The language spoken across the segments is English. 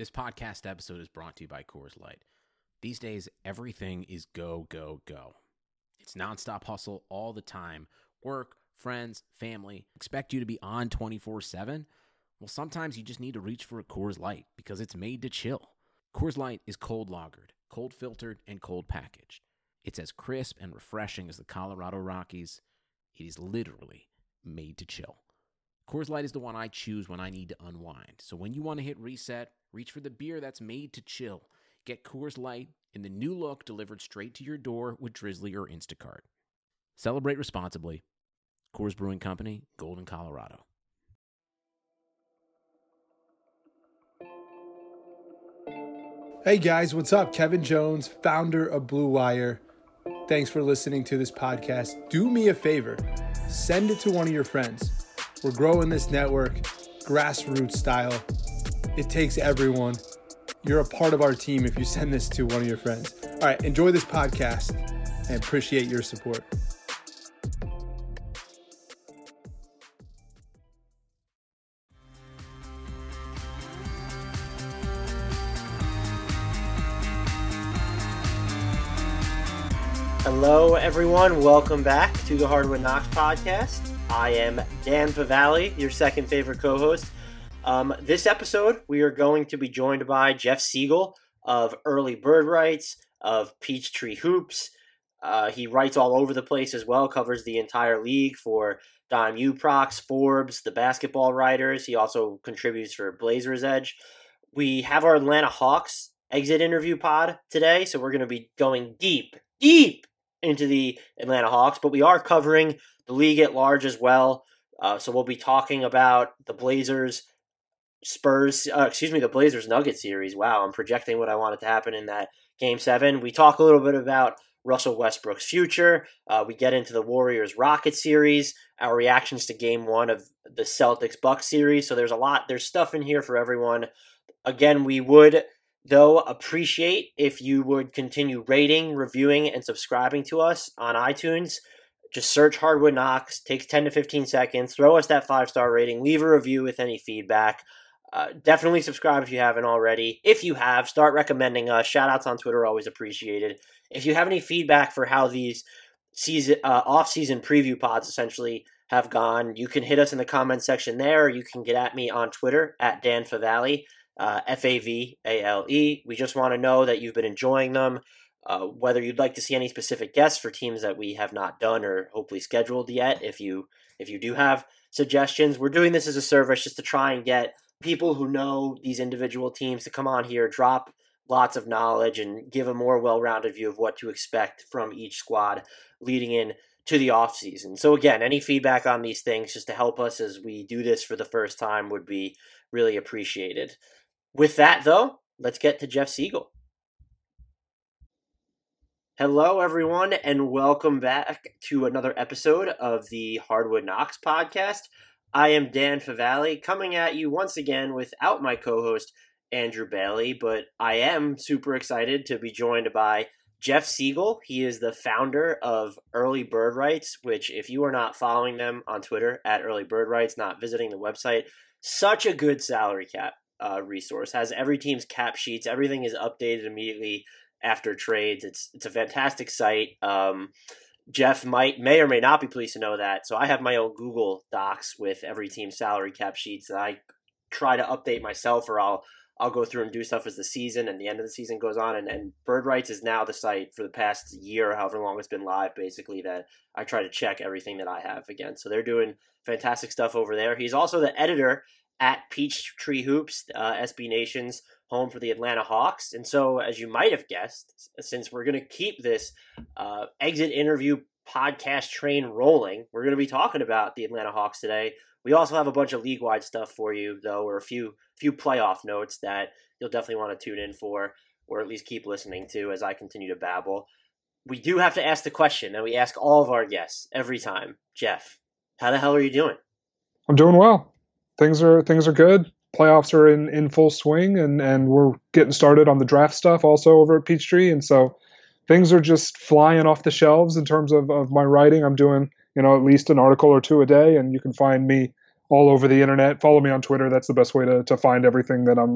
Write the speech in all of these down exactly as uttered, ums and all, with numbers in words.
This podcast episode is brought to you by Coors Light. These days, everything is go, go, go. It's nonstop hustle all the time. Work, friends, family expect you to be on twenty-four seven. Well, sometimes you just need to reach for a Coors Light because it's made to chill. Coors Light is cold lagered, cold filtered, and cold packaged. It's as crisp and refreshing as the Colorado Rockies. It is literally made to chill. Coors Light is the one I choose when I need to unwind. So when you want to hit reset, reach for the beer that's made to chill. Get Coors Light in the new look delivered straight to your door with Drizzly or Instacart. Celebrate responsibly. Coors Brewing Company, Golden, Colorado. Hey guys, what's up? Kevin Jones, founder of Blue Wire. Thanks for listening to this podcast. Do me a favor, send it to one of your friends. We're growing this network, grassroots style. It takes everyone. You're a part of our team if you send this to one of your friends. All right, enjoy this podcast and appreciate your support. Hello, everyone. Welcome back to the Hardwood Knocks podcast. I am Dan Favale, your second favorite co-host. Um, this episode, we are going to be joined by Jeff Siegel of Early Bird Writes, of Peachtree Hoops. Uh, he writes all over the place as well, covers the entire league for Dime Uproxx, Forbes, the basketball writers. He also contributes for Blazers Edge. We have our Atlanta Hawks exit interview pod today, so we're going to be going deep, deep into the Atlanta Hawks, but we are covering the league at large as well. Uh, so we'll be talking about the Blazers, Spurs, uh, excuse me, the Blazers Nuggets series. Wow, I'm projecting what I wanted to happen in that game seven. We talk a little bit about Russell Westbrook's future. Uh, we get into the Warriors Rockets series, our reactions to game one of the Celtics Bucks series. So there's a lot, there's stuff in here for everyone. Again, we would though appreciate if you would continue rating, reviewing, and subscribing to us on iTunes. Just search Hardwood Knocks, takes ten to fifteen seconds, throw us that five-star rating, leave a review with any feedback. Uh, definitely subscribe if you haven't already. If you have, start recommending us. Shout-outs on Twitter, always appreciated. If you have any feedback for how these season uh, off-season preview pods essentially have gone, you can hit us in the comments section there. You can get at me on Twitter, at Dan Favale. Uh, F A V A L E. We just want to know that you've been enjoying them, uh, whether you'd like to see any specific guests for teams that we have not done or hopefully scheduled yet. If you if you do have suggestions, we're doing this as a service just to try and get people who know these individual teams to come on here, drop lots of knowledge, and give a more well-rounded view of what to expect from each squad leading in to the offseason. So again, any feedback on these things just to help us as we do this for the first time would be really appreciated. With that, though, let's get to Jeff Siegel. Hello, everyone, and welcome back to another episode of the Hardwood Knocks podcast. I am Dan Favale, coming at you once again without my co-host, Andrew Bailey, but I am super excited to be joined by Jeff Siegel. He is the founder of Early Bird Writes, which, if you are not following them on Twitter, at Early Bird Writes, not visiting the website, such a good salary cap Uh, resource, has every team's cap sheets. Everything is updated immediately after trades. It's it's a fantastic site. Um, Jeff might may or may not be pleased to know that. So I have my own Google Docs with every team's salary cap sheets that I try to update myself, or I'll I'll go through and do stuff as the season and the end of the season goes on. And, and Bird Writes is now the site for the past year, however long it's been live, basically, that I try to check everything that I have again. So they're doing fantastic stuff over there. He's also the editor at Peachtree Hoops, uh, S B Nation's home for the Atlanta Hawks. And so, as you might have guessed, since we're going to keep this uh, exit interview podcast train rolling, we're going to be talking about the Atlanta Hawks today. We also have a bunch of league-wide stuff for you, though, or a few few playoff notes that you'll definitely want to tune in for, or at least keep listening to as I continue to babble. We do have to ask the question that we ask all of our guests every time. Jeff, how the hell are you doing? I'm doing well. Things are things are good. Playoffs are in, in full swing, and, and we're getting started on the draft stuff also over at Peachtree. And so things are just flying off the shelves in terms of, of my writing. I'm doing, you know, at least an article or two a day, and you can find me all over the internet. Follow me on Twitter. That's the best way to, to find everything that I'm uh,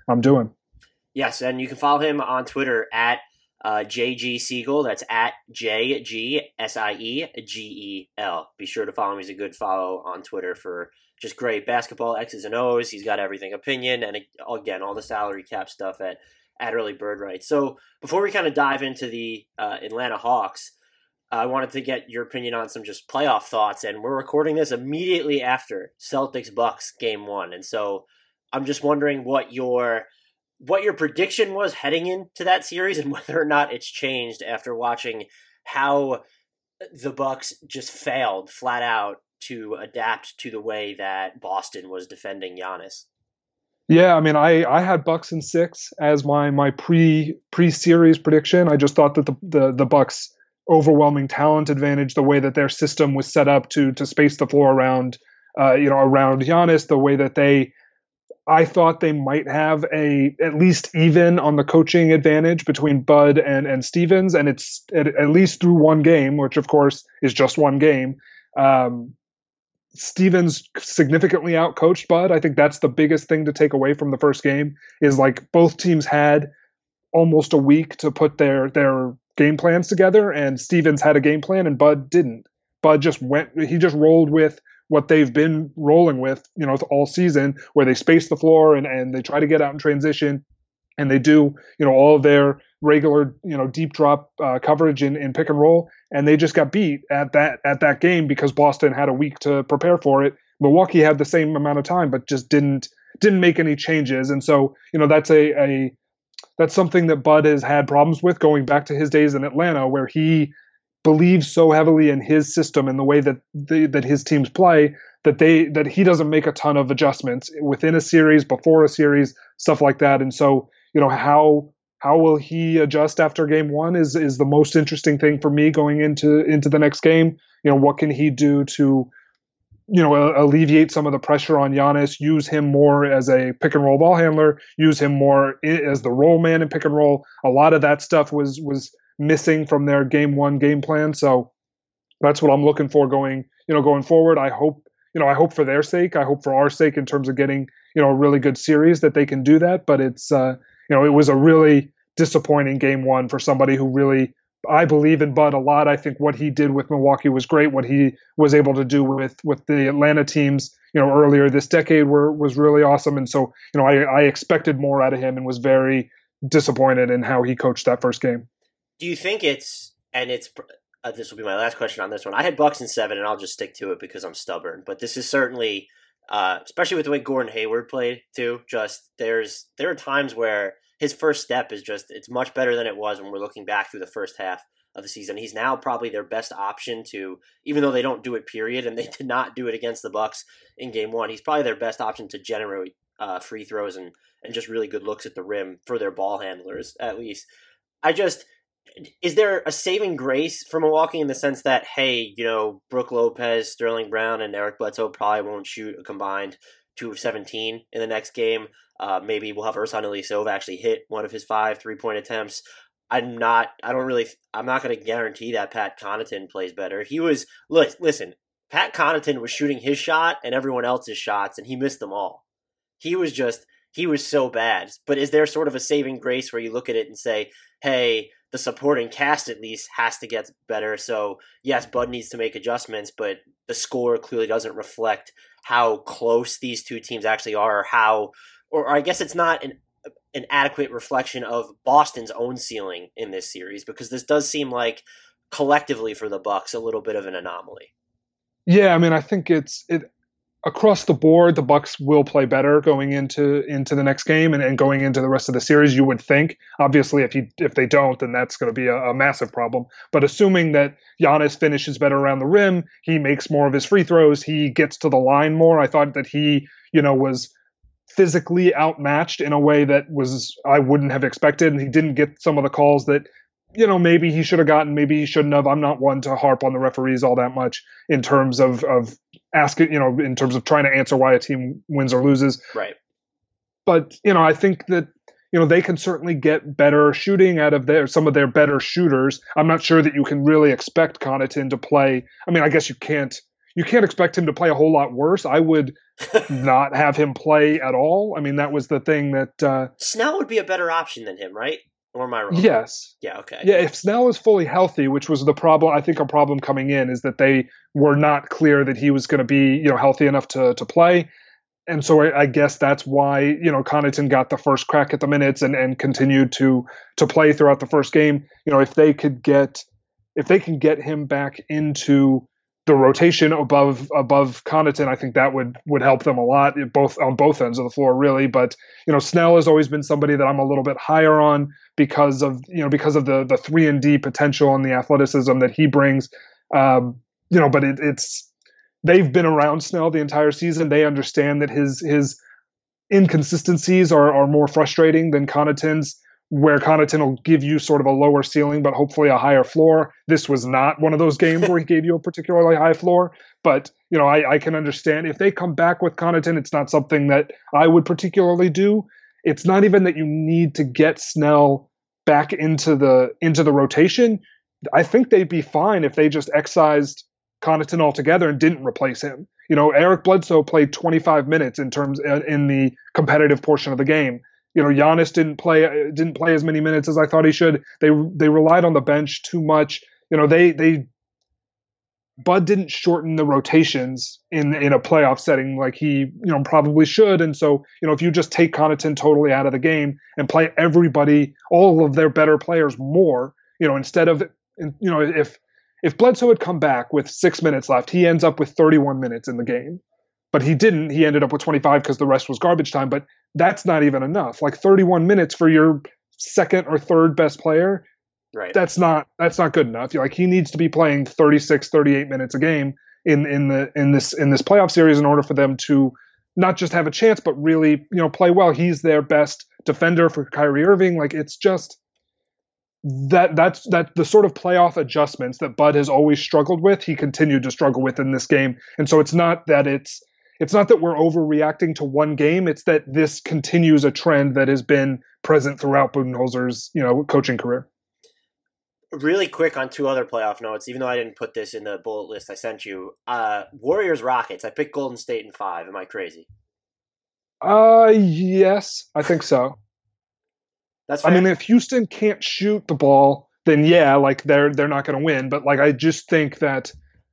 I'm doing. Yes, and you can follow him on Twitter at uh, J G Siegel. That's at J G S I E G E L. Be sure to follow him. He's a good follow on Twitter for just great basketball X's and O's. He's got everything opinion, and again, all the salary cap stuff at, at Early Bird Rights. So before we kind of dive into the uh, Atlanta Hawks, I wanted to get your opinion on some just playoff thoughts, and we're recording this immediately after Celtics Bucks game one. And so I'm just wondering what your what your prediction was heading into that series and whether or not it's changed after watching how the Bucks just failed flat out to adapt to the way that Boston was defending Giannis. Yeah, I mean, I, I had Bucks in six as my my pre pre series prediction. I just thought that the the, the Bucks overwhelming talent advantage, the way that their system was set up to to space the floor around uh, you know around Giannis, the way that they. I thought they might have a at least even on the coaching advantage between Bud and, and Stevens, and it's at, at least through one game, which of course is just one game. Um, Stevens significantly outcoached Bud. I think that's the biggest thing to take away from the first game is like both teams had almost a week to put their their game plans together, and Stevens had a game plan and Bud didn't. Bud just went. He just rolled with what they've been rolling with, you know, all season, where they space the floor and, and they try to get out in transition, and they do, you know, all of their regular, you know, deep drop uh, coverage in, in pick and roll, and they just got beat at that at that game because Boston had a week to prepare for it. Milwaukee had the same amount of time, but just didn't didn't make any changes, and so you know that's a, a that's something that Bud has had problems with going back to his days in Atlanta, where he believes so heavily in his system and the way that the, that his teams play that they that he doesn't make a ton of adjustments within a series, before a series, stuff like that. And so, you know, how how will he adjust after game one is is the most interesting thing for me going into into the next game. You know, what can he do to, you know, alleviate some of the pressure on Giannis, use him more as a pick and roll ball handler, use him more as the roll man in pick and roll. A lot of that stuff was was missing from their game one game plan. So that's what I'm looking for going, you know, going forward. I hope, you know, I hope for their sake, I hope for our sake in terms of getting, you know, a really good series that they can do that. But it's, uh, you know, it was a really disappointing game one for somebody who really, I believe in Bud a lot. I think what he did with Milwaukee was great. What he was able to do with, with the Atlanta teams, you know, earlier this decade were, was really awesome. And so, you know, I, I expected more out of him and was very disappointed in how he coached that first game. Do you think it's, and it's, uh, this will be my last question on this one. I had Bucks in seven, and I'll just stick to it because I'm stubborn. But this is certainly, uh, especially with the way Gordon Hayward played too, just there's, there are times where his first step is just, it's much better than it was when we're looking back through the first half of the season. He's now probably their best option to, even though they don't do it period, and they did not do it against the Bucks in game one, he's probably their best option to generate uh, free throws and, and just really good looks at the rim for their ball handlers, at least. I just, is there a saving grace for Milwaukee in the sense that, hey, you know, Brook Lopez, Sterling Brown, and Eric Bledsoe probably won't shoot a combined two of seventeen in the next game. Uh, maybe we'll have Ersan Ilyasova actually hit one of his five three-point attempts. I'm not, I don't really, I'm not going to guarantee that Pat Connaughton plays better. He was, listen, Pat Connaughton was shooting his shot and everyone else's shots, and he missed them all. He was just, he was so bad. But is there sort of a saving grace where you look at it and say, hey, the supporting cast at least has to get better. So yes, Bud needs to make adjustments, but the score clearly doesn't reflect how close these two teams actually are, or how, or I guess it's not an an adequate reflection of Boston's own ceiling in this series, because this does seem like collectively for the Bucks a little bit of an anomaly. Yeah, I mean, I think it's it across the board, the Bucks will play better going into into the next game and, and going into the rest of the series, you would think. Obviously, if you if they don't, then that's going to be a, a massive problem. But assuming that Giannis finishes better around the rim, he makes more of his free throws, he gets to the line more. I thought that he, you know, was physically outmatched in a way that was I wouldn't have expected, and he didn't get some of the calls that, you know, maybe he should have gotten, maybe he shouldn't have. I'm not one to harp on the referees all that much in terms of of asking, you know, in terms of trying to answer why a team wins or loses. Right. But, you know, I think that, you know, they can certainly get better shooting out of their some of their better shooters. I'm not sure that you can really expect Connaughton to play. I mean, I guess you can't you can't expect him to play a whole lot worse. I would not have him play at all. I mean, that was the thing that uh, Snell would be a better option than him, right? Or am I wrong? Yes. Yeah. Okay. Yeah. If Snell is fully healthy, which was the problem, I think a problem coming in is that they were not clear that he was going to be, you know, healthy enough to to play. And so I, I guess that's why, you know, Connaughton got the first crack at the minutes and, and continued to to play throughout the first game. You know, if they could get if they can get him back into the rotation above above Connaughton, I think that would would help them a lot, both on both ends of the floor, really. But you know, Snell has always been somebody that I'm a little bit higher on because of you know because of the the three and D potential and the athleticism that he brings. Um, you know, but it, it's they've been around Snell the entire season. They understand that his his inconsistencies are are more frustrating than Connaughton's, where Connaughton will give you sort of a lower ceiling, but hopefully a higher floor. This was not one of those games where he gave you a particularly high floor. But, you know, I, I can understand if they come back with Connaughton, it's not something that I would particularly do. It's not even that you need to get Snell back into the into the rotation. I think they'd be fine if they just excised Connaughton altogether and didn't replace him. You know, Eric Bledsoe played twenty-five minutes in terms in the competitive portion of the game. You know, Giannis didn't play didn't play as many minutes as I thought he should. They they relied on the bench too much. You know, they they Bud didn't shorten the rotations in in a playoff setting like he you know probably should. And so you know, if you just take Connaughton totally out of the game and play everybody, all of their better players more, you know, instead of you know if if Bledsoe had come back with six minutes left, he ends up with thirty-one minutes in the game. But he didn't. He ended up with twenty-five because the rest was garbage time. But that's not even enough. Like thirty-one minutes for your second or third best player, right? That's not that's not good enough. Like he needs to be playing thirty-six, thirty-eight minutes a game in in the in this in this playoff series in order for them to not just have a chance, but really you know play well. He's their best defender for Kyrie Irving. Like it's just that that's that the sort of playoff adjustments that Bud has always struggled with. He continued to struggle with in this game, and so it's not that it's. It's not that we're overreacting to one game. It's that this continues a trend that has been present throughout Budenholzer's, you know, coaching career. Really quick on two other playoff notes, even though I didn't put this in the bullet list I sent you. Uh, Warriors Rockets. I picked Golden State in five. Am I crazy? Uh, yes, I think so. That's fair. I mean, if Houston can't shoot the ball, then yeah, like they're they're not going to win. But like, I just think that.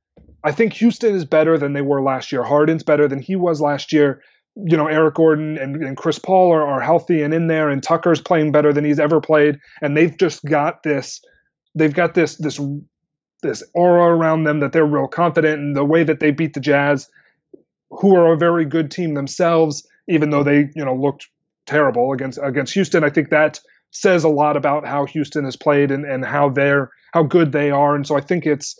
I think Houston is better than they were last year. Harden's better than he was last year. You know, Eric Gordon and, and Chris Paul are, are healthy and in there, and Tucker's playing better than he's ever played. And they've just got this, they've got this, this, this aura around them that they're real confident in the way that they beat the Jazz, who are a very good team themselves, even though they, you know, looked terrible against, against Houston. I think that says a lot about how Houston has played and, and how they're, how good they are. And so I think it's,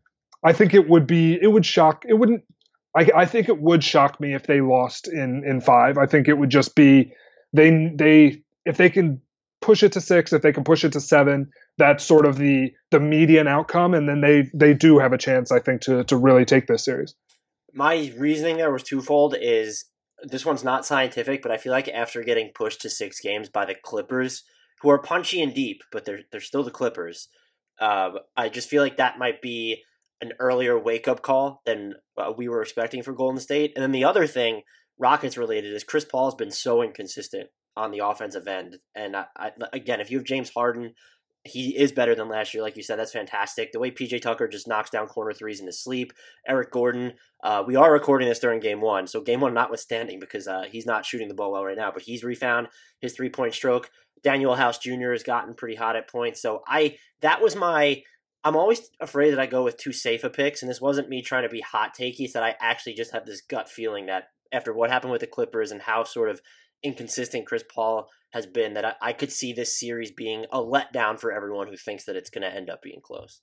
I think it would be, it would shock, it wouldn't, I, I think it would shock me if they lost in, in five. I think it would just be, they, they, if they can push it to six, if they can push it to seven, that's sort of the, the median outcome. And then they, they do have a chance, I think, to, to really take this series. My reasoning there was twofold is this one's not scientific, but I feel like after getting pushed to six games by the Clippers, who are punchy and deep, but they're, they're still the Clippers. Uh, I just feel like that might be an earlier wake-up call than uh, we were expecting for Golden State. And then the other thing, Rockets related, is Chris Paul has been so inconsistent on the offensive end. And I, I, again, if you have James Harden, he is better than last year. Like you said, that's fantastic. The way P J Tucker just knocks down corner threes in his sleep. Eric Gordon, uh, we are recording this during game one. So game one notwithstanding, because uh, he's not shooting the ball well right now, but he's refound his three-point stroke. Daniel House Junior has gotten pretty hot at points. So I, that was my... I'm always afraid that I go with too safe a picks, and this wasn't me trying to be hot takey. It's that I actually just have this gut feeling that after what happened with the Clippers and how sort of inconsistent Chris Paul has been, that I, I could see this series being a letdown for everyone who thinks that it's going to end up being close.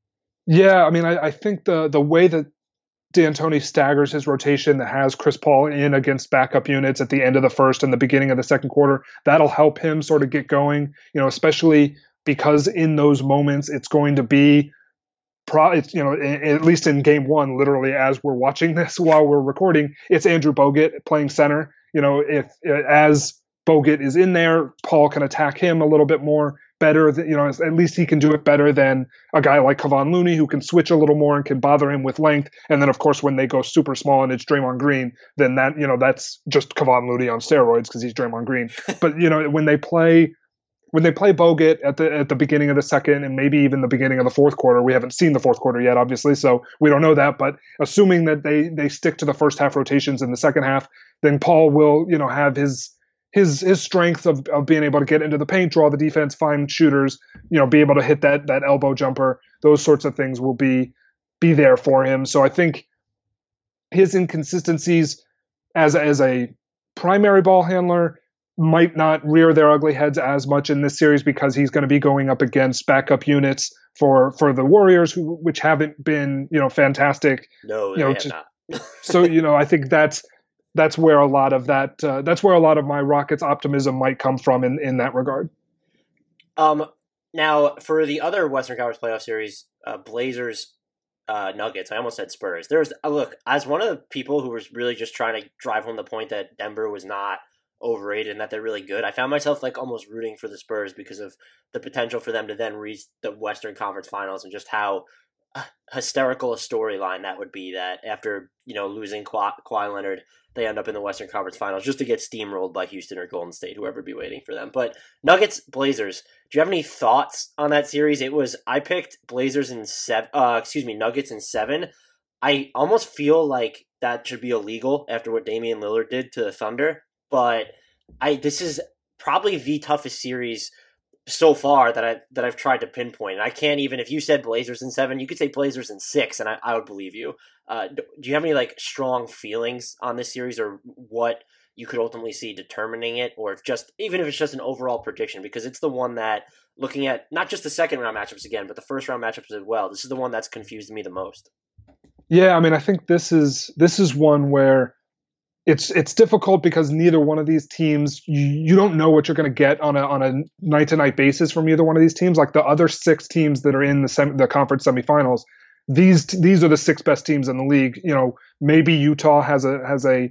Yeah, I mean, I, I think the the way that D'Antoni staggers his rotation that has Chris Paul in against backup units at the end of the first and the beginning of the second quarter, that'll help him sort of get going, you know, especially because in those moments it's going to be, pro, it's, you know, at least in game one, literally as we're watching this while we're recording, it's Andrew Bogut playing center. You know, if as Bogut is in there, Paul can attack him a little bit more better than, you know, at least he can do it better than a guy like Kevon Looney, who can switch a little more and can bother him with length. And then, of course, when they go super small and it's Draymond Green, then that, you know, that's just Kevon Looney on steroids because he's Draymond Green. But, you know, when they play, when they play Bogut at the at the beginning of the second and maybe even the beginning of the fourth quarter, we haven't seen the fourth quarter yet, obviously, so we don't know that. But assuming that they they stick to the first half rotations in the second half, then Paul will, you know, have his his his strength of, of being able to get into the paint, draw the defense, find shooters, you know, be able to hit that that elbow jumper. Those sorts of things will be be there for him. So I think his inconsistencies as as a primary ball handler might not rear their ugly heads as much in this series because he's going to be going up against backup units for for the Warriors, who which haven't been, you know, fantastic. No, you know, they to, have not. so you know, I think that's that's where a lot of that uh, that's where a lot of my Rockets optimism might come from in in that regard. Um, now for the other Western Conference playoff series, uh, Blazers. Uh, Nuggets. I almost said Spurs. There's uh, look, as one of the people who was really just trying to drive home the point that Denver was not overrated and that they're really good, I found myself like almost rooting for the Spurs because of the potential for them to then reach the Western Conference Finals and just how uh, hysterical a storyline that would be. That after, you know, losing Kawhi, Kawhi Leonard, they end up in the Western Conference Finals just to get steamrolled by Houston or Golden State, whoever be waiting for them. But Nuggets, Blazers. Do you have any thoughts on that series? It was I picked Blazers in seven. Uh, excuse me, Nuggets in seven. I almost feel like that should be illegal after what Damian Lillard did to the Thunder. But I this is probably the toughest series so far that I that I've tried to pinpoint. And I can't even, if you said Blazers in seven, you could say Blazers in six, and I, I would believe you. Uh, do you have any like strong feelings on this series, or what you could ultimately see determining it, or if just even if it's just an overall prediction? Because it's the one that, looking at not just the second round matchups again, but the first round matchups as well, this is the one that's confused me the most. Yeah, I mean, I think this is this is one where it's it's difficult because neither one of these teams, you, you don't know what you're going to get on a on a night to night basis from either one of these teams. Like the other six teams that are in the sem- the conference semifinals, these these are the six best teams in the league. You know, maybe Utah has a has a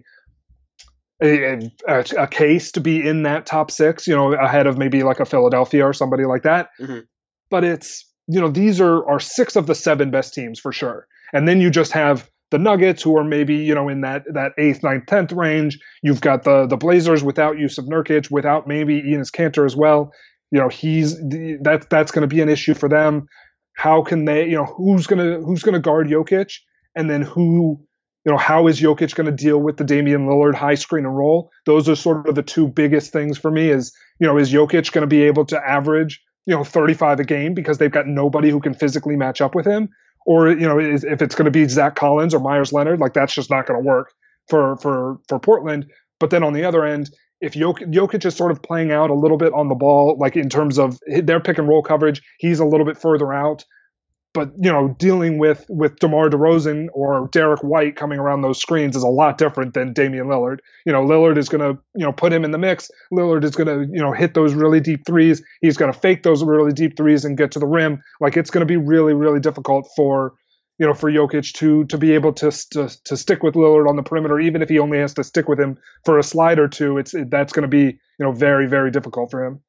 a, a, a case to be in that top six, you know, ahead of maybe like a Philadelphia or somebody like that. Mm-hmm. But it's, you know, these are are six of the seven best teams for sure. And then you just have the Nuggets, who are maybe, you know, in that that eighth, ninth, tenth range. You've got the the Blazers without Jusuf Nurkic, without maybe Enes Kanter as well. You know, he's that that's going to be an issue for them. How can they, you know, who's gonna who's gonna guard Jokic, and then who, you know, how is Jokic going to deal with the Damian Lillard high screen and roll? Those are sort of the two biggest things for me. Is, you know, is Jokic going to be able to average, you know, thirty-five a game because they've got nobody who can physically match up with him? Or, you know, is, if it's going to be Zach Collins or Myers Leonard, like that's just not going to work for for for Portland. But then on the other end, if Jokic, Jokic is sort of playing out a little bit on the ball, like in terms of their pick and roll coverage, he's a little bit further out. But, you know, dealing with with DeMar DeRozan or Derek White coming around those screens is a lot different than Damian Lillard. You know, Lillard is going to, you know, put him in the mix. Lillard is going to, you know, hit those really deep threes. He's going to fake those really deep threes and get to the rim. Like, it's going to be really, really difficult for, you know, for Jokic to to be able to, to to stick with Lillard on the perimeter, even if he only has to stick with him for a slide or two. It's it, that's going to be, you know, very, very difficult for him.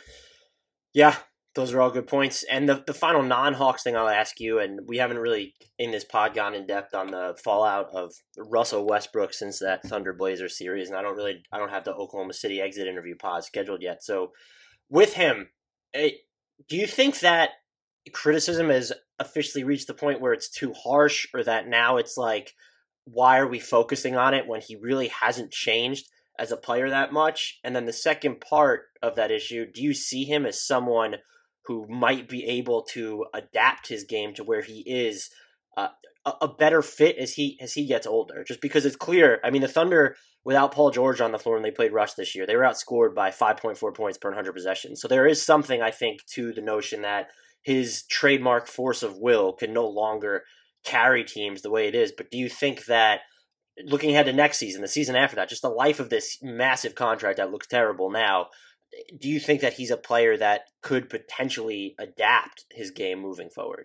Yeah. Those are all good points. And the, the final non-Hawks thing I'll ask you, and we haven't really in this pod gone in depth on the fallout of Russell Westbrook since that Thunder Blazers series, and I don't really I don't have the Oklahoma City exit interview pod scheduled yet. So with him, it, do you think that criticism has officially reached the point where it's too harsh, or that now it's like, why are we focusing on it when he really hasn't changed as a player that much? And then the second part of that issue, do you see him as someone who might be able to adapt his game to where he is uh, a, a better fit as he as he gets older? Just because it's clear, I mean, the Thunder, without Paul George on the floor when they played Rush this year, they were outscored by five point four points per one hundred possessions. So there is something, I think, to the notion that his trademark force of will can no longer carry teams the way it is. But do you think that, looking ahead to next season, the season after that, just the life of this massive contract that looks terrible now, do you think that he's a player that could potentially adapt his game moving forward?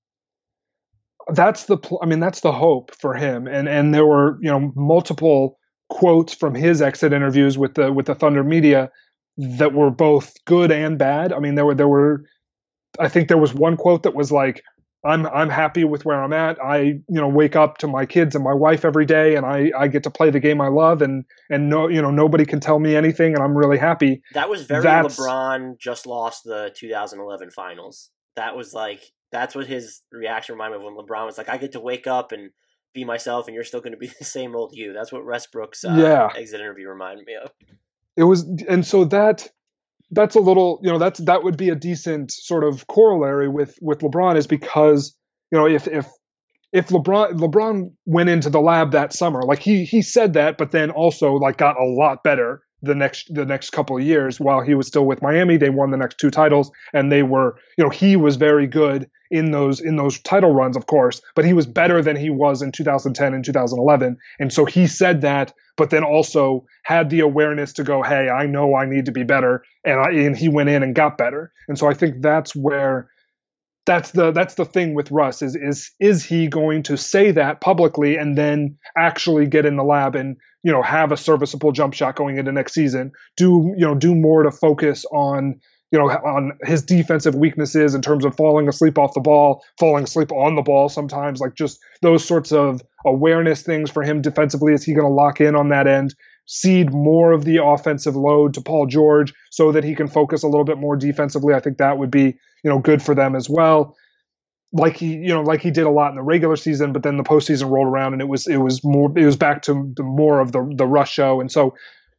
That's the, I mean, that's the hope for him. And and there were, you know, multiple quotes from his exit interviews with the with the Thunder media that were both good and bad. I mean, there were there were I think there was one quote that was like, I'm I'm happy with where I'm at. I, you know, wake up to my kids and my wife every day, and I, I get to play the game I love, and and no, you know, nobody can tell me anything, and I'm really happy. That was very That's, LeBron just lost the two thousand eleven finals. That was like, that's what his reaction reminded me of when LeBron was like, I get to wake up and be myself, and you're still going to be the same old you. That's what Westbrook's uh, yeah. exit interview reminded me of. It was, and so that that's a little, you know, that's that would be a decent sort of corollary with with LeBron, is because, you know, if if if LeBron LeBron went into the lab that summer, like he he said that, but then also like got a lot better the next the next couple of years while he was still with Miami. They won the next two titles, and they were, you know, he was very good in those in those title runs, of course, but he was better than he was in two thousand ten and two thousand eleven. And so he said that, but then also had the awareness to go, hey, I know I need to be better, and I and he went in and got better. And so I think that's where that's the that's the thing with Russ is is is he going to say that publicly and then actually get in the lab and, you know, have a serviceable jump shot going into next season, do, you know, do more to focus on, you know, on his defensive weaknesses in terms of falling asleep off the ball, falling asleep on the ball sometimes, like just those sorts of awareness things for him defensively. Is he going to lock in on that end, cede more of the offensive load to Paul George so that he can focus a little bit more defensively? I think that would be, you know, good for them as well. Like he, you know, like he did a lot in the regular season, but then the postseason rolled around and it was, it was more, it was back to the more of the, the Russ show. And so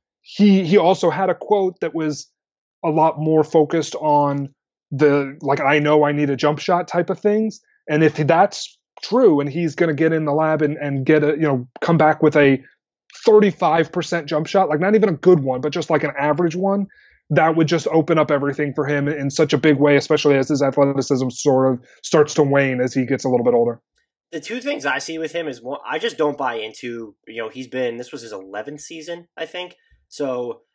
he, he also had a quote that was a lot more focused on the, like, I know I need a jump shot type of things. And if that's true and he's going to get in the lab and, and get a, you know, come back with a thirty-five percent jump shot, like not even a good one, but just like an average one, that would just open up everything for him in such a big way, especially as his athleticism sort of starts to wane as he gets a little bit older. The two things I see with him is, one, I just don't buy into, you know, he's been, this was his eleventh season, I think. So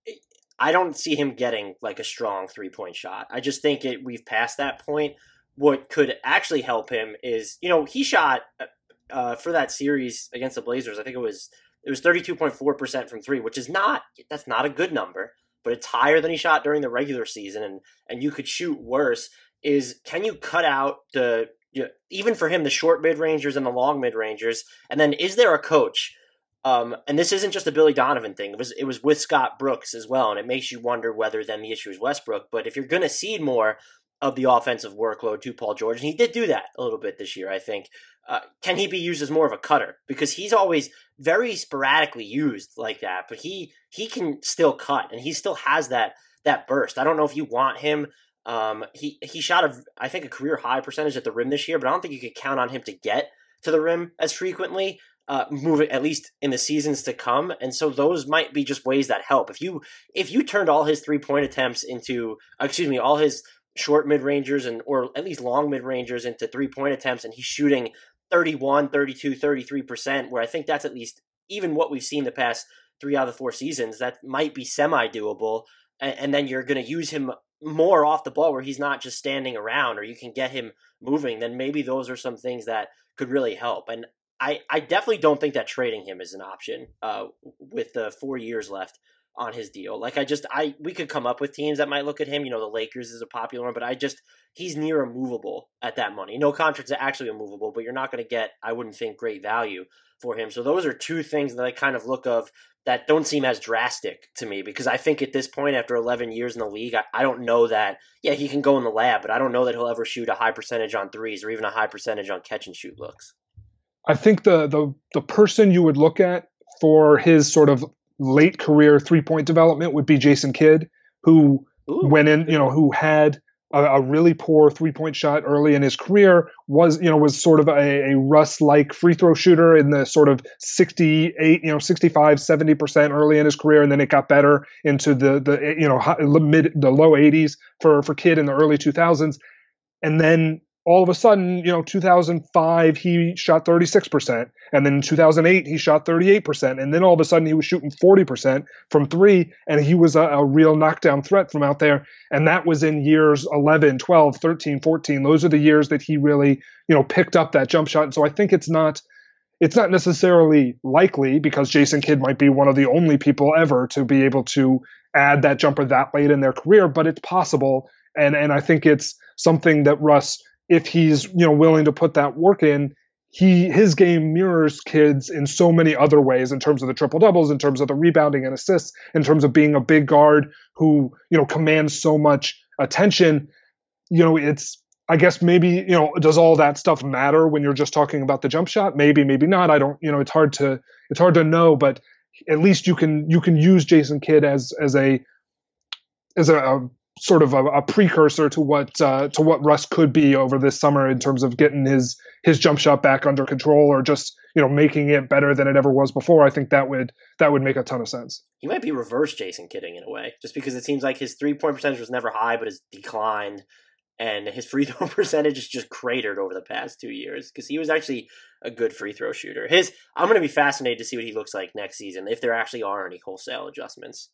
I don't see him getting like a strong three-point shot. I just think it we've passed that point. What could actually help him is, you know, he shot uh, for that series against the Blazers, I think it was it was thirty-two point four percent from three, which is not, that's not a good number, but it's higher than he shot during the regular season, and and you could shoot worse. Is, can you cut out the, you know, even for him, the short mid-rangers and the long mid-rangers, and then is there a coach? Um, and this isn't just a Billy Donovan thing. It was it was with Scott Brooks as well, and it makes you wonder whether then the issue is Westbrook. But if you're going to cede more of the offensive workload to Paul George, and he did do that a little bit this year, I think, uh, can he be used as more of a cutter? Because he's always very sporadically used like that, but he he can still cut, and he still has that that burst. I don't know if you want him. Um, he he shot a I think a career high percentage at the rim this year, but I don't think you could count on him to get to the rim as frequently. Uh, move it at least in the seasons to come, and so those might be just ways that help. If you if you turned all his three point attempts into, excuse me, all his short mid rangers and or at least long mid rangers into three point attempts, and he's shooting thirty-one, thirty-two, thirty-three percent, where I think that's at least even what we've seen the past three out of the four seasons, that might be semi doable. And, and then you're going to use him more off the ball where he's not just standing around, or you can get him moving. Then maybe those are some things that could really help. And I, I definitely don't think that trading him is an option uh, with the four years left on his deal. Like I just, I we could come up with teams that might look at him. You know, the Lakers is a popular one, but I just, he's near immovable at that money. No contracts are actually immovable, but you're not going to get, I wouldn't think, great value for him. So those are two things that I kind of look of that don't seem as drastic to me, because I think at this point, after eleven years in the league, I, I don't know that, yeah, he can go in the lab, but I don't know that he'll ever shoot a high percentage on threes or even a high percentage on catch and shoot looks. I think the the the person you would look at for his sort of late career three point development would be Jason Kidd, who Ooh. went in, you know, who had a, a really poor three point shot early in his career, was, you know, was sort of a, a Russ like free throw shooter in the sort of sixty-eight, you know, sixty-five, seventy percent early in his career, and then it got better into the the you know high, mid the low eighties for for Kidd in the early two thousands, and then all of a sudden, you know, two thousand five, he shot thirty-six percent. And then in two thousand eight, he shot thirty-eight percent. And then all of a sudden, he was shooting forty percent from three. And he was a, a real knockdown threat from out there. And that was in years eleven, twelve, thirteen, fourteen. Those are the years that he really, you know, picked up that jump shot. And so I think it's not, it's not necessarily likely, because Jason Kidd might be one of the only people ever to be able to add that jumper that late in their career, but it's possible. And and I think it's something that Russ, if he's, you know, willing to put that work in, he his game mirrors Kidd's in so many other ways, in terms of the triple doubles, in terms of the rebounding and assists, in terms of being a big guard who, you know, commands so much attention. You know, it's, I guess maybe, you know, does all that stuff matter when you're just talking about the jump shot? Maybe, maybe not. I don't, you know, it's hard to it's hard to know, but at least you can you can use Jason Kidd as as a as a, a sort of a, a precursor to what uh, to what Russ could be over this summer, in terms of getting his his jump shot back under control, or just, you know, making it better than it ever was before. I think that would that would make a ton of sense. He might be reverse Jason Kidding in a way, just because it seems like his three point percentage was never high, but has declined, and his free throw percentage has just cratered over the past two years, because he was actually a good free throw shooter. His I'm going to be fascinated to see what he looks like next season, if there actually are any wholesale adjustments.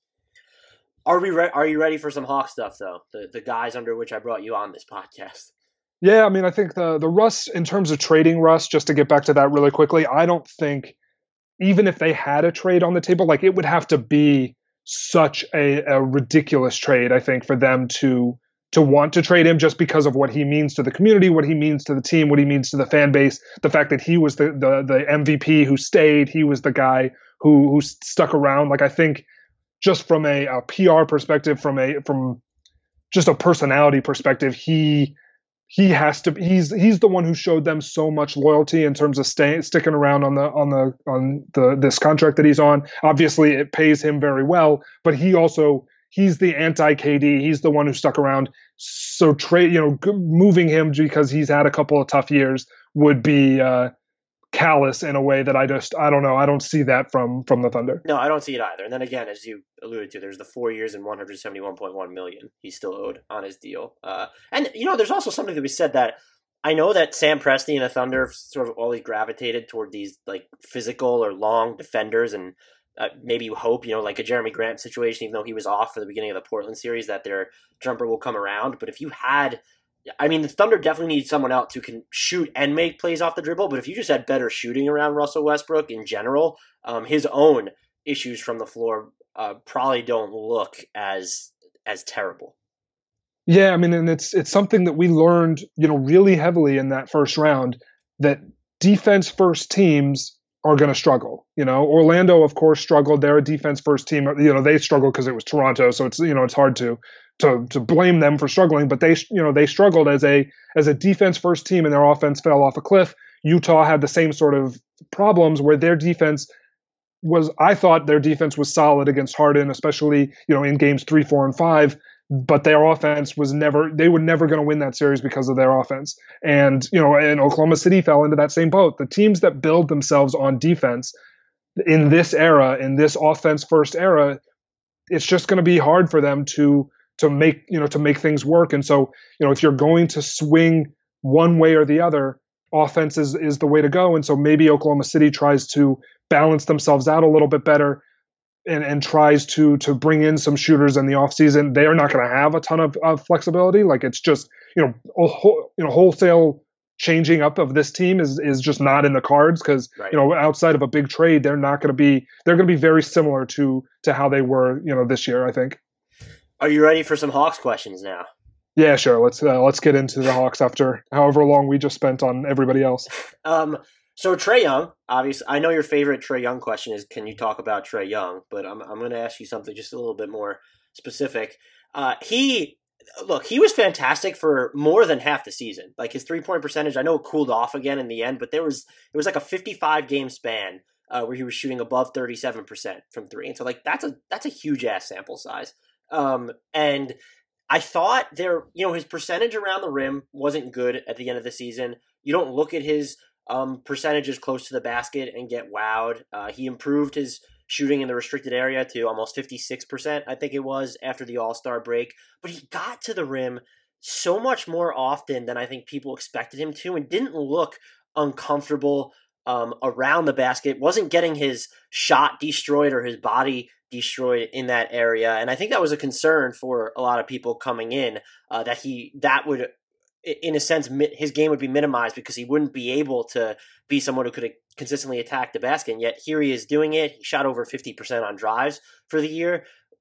Are we re- are you ready for some Hawk stuff, though? The the guys under which I brought you on this podcast. Yeah, I mean, I think the the Russ, in terms of trading Russ, just to get back to that really quickly, I don't think, even if they had a trade on the table, like, it would have to be such a, a ridiculous trade, I think, for them to to want to trade him, just because of what he means to the community, what he means to the team, what he means to the fan base, the fact that he was the the, the M V P who stayed, he was the guy who who stuck around. Like, I think, just from a, a P R perspective, from a from just a personality perspective, he he has to he's he's the one who showed them so much loyalty in terms of staying sticking around on the on the on the this contract that he's on. Obviously, it pays him very well, but he also he's the anti-K D. He's the one who stuck around. So trade, you know, moving him because he's had a couple of tough years would be uh, callous in a way that I just, I don't know. I don't see that from, from the Thunder. No, I don't see it either. And then again, as you alluded to, there's the four years and one hundred seventy-one point one million he's still owed on his deal. Uh, and, you know, there's also something that we said that I know that Sam Presti and the Thunder sort of always gravitated toward these, like, physical or long defenders, and uh, maybe you hope, you know, like a Jeremy Grant situation, even though he was off for the beginning of the Portland series, that their jumper will come around. But if you had, I mean, the Thunder definitely need someone else who can shoot and make plays off the dribble, but if you just had better shooting around Russell Westbrook in general, um, his own issues from the floor uh, probably don't look as as terrible. Yeah, I mean, and it's it's something that we learned, you know, really heavily in that first round, that defense first teams are going to struggle. You know, Orlando, of course, struggled. They're a defense first team. You know, they struggled because it was Toronto, so it's, you know, it's hard to to to blame them for struggling, but they, you know, they struggled as a as a defense first team, and their offense fell off a cliff. Utah had the same sort of problems where their defense was, I thought their defense was solid against Harden, especially, you know, in games three, four, and five, but their offense was never, they were never going to win that series because of their offense. And, you know, and Oklahoma City fell into that same boat. The teams that build themselves on defense in this era, in this offense first era, it's just going to be hard for them to to make, you know, to make things work. And so, you know, if you're going to swing one way or the other, offense is, is the way to go. And so maybe Oklahoma City tries to balance themselves out a little bit better and, and tries to to bring in some shooters in the offseason. They are not going to have a ton of, of flexibility. Like, it's just, you know, a whole, you know, wholesale changing up of this team is is just not in the cards, because, right, you know, outside of a big trade, they're not going to be, they're going to be very similar to to how they were, you know, this year, I think. Are you ready for some Hawks questions now? Yeah, sure. Let's uh, let's get into the Hawks after however long we just spent on everybody else. Um, so Trae Young, obviously, I know your favorite Trae Young question is, can you talk about Trae Young? But I'm I'm going to ask you something just a little bit more specific. Uh, he look, he was fantastic for more than half the season. Like, his three point percentage, I know it cooled off again in the end, but there was it was like a fifty-five game span uh, where he was shooting above thirty-seven percent from three, and so, like, that's a that's a huge ass sample size. Um, and I thought there, you know, his percentage around the rim wasn't good at the end of the season. You don't look at his um, percentages close to the basket and get wowed. Uh, he improved his shooting in the restricted area to almost fifty-six percent, I think it was, after the All-Star break. But he got to the rim so much more often than I think people expected him to, and didn't look uncomfortable um, around the basket. Wasn't getting his shot destroyed or his body destroyed in that area. And I think that was a concern for a lot of people coming in, uh, that he, that would, in a sense, his game would be minimized because he wouldn't be able to be someone who could consistently attack the basket. And yet here he is doing it. He shot over fifty percent on drives for the year.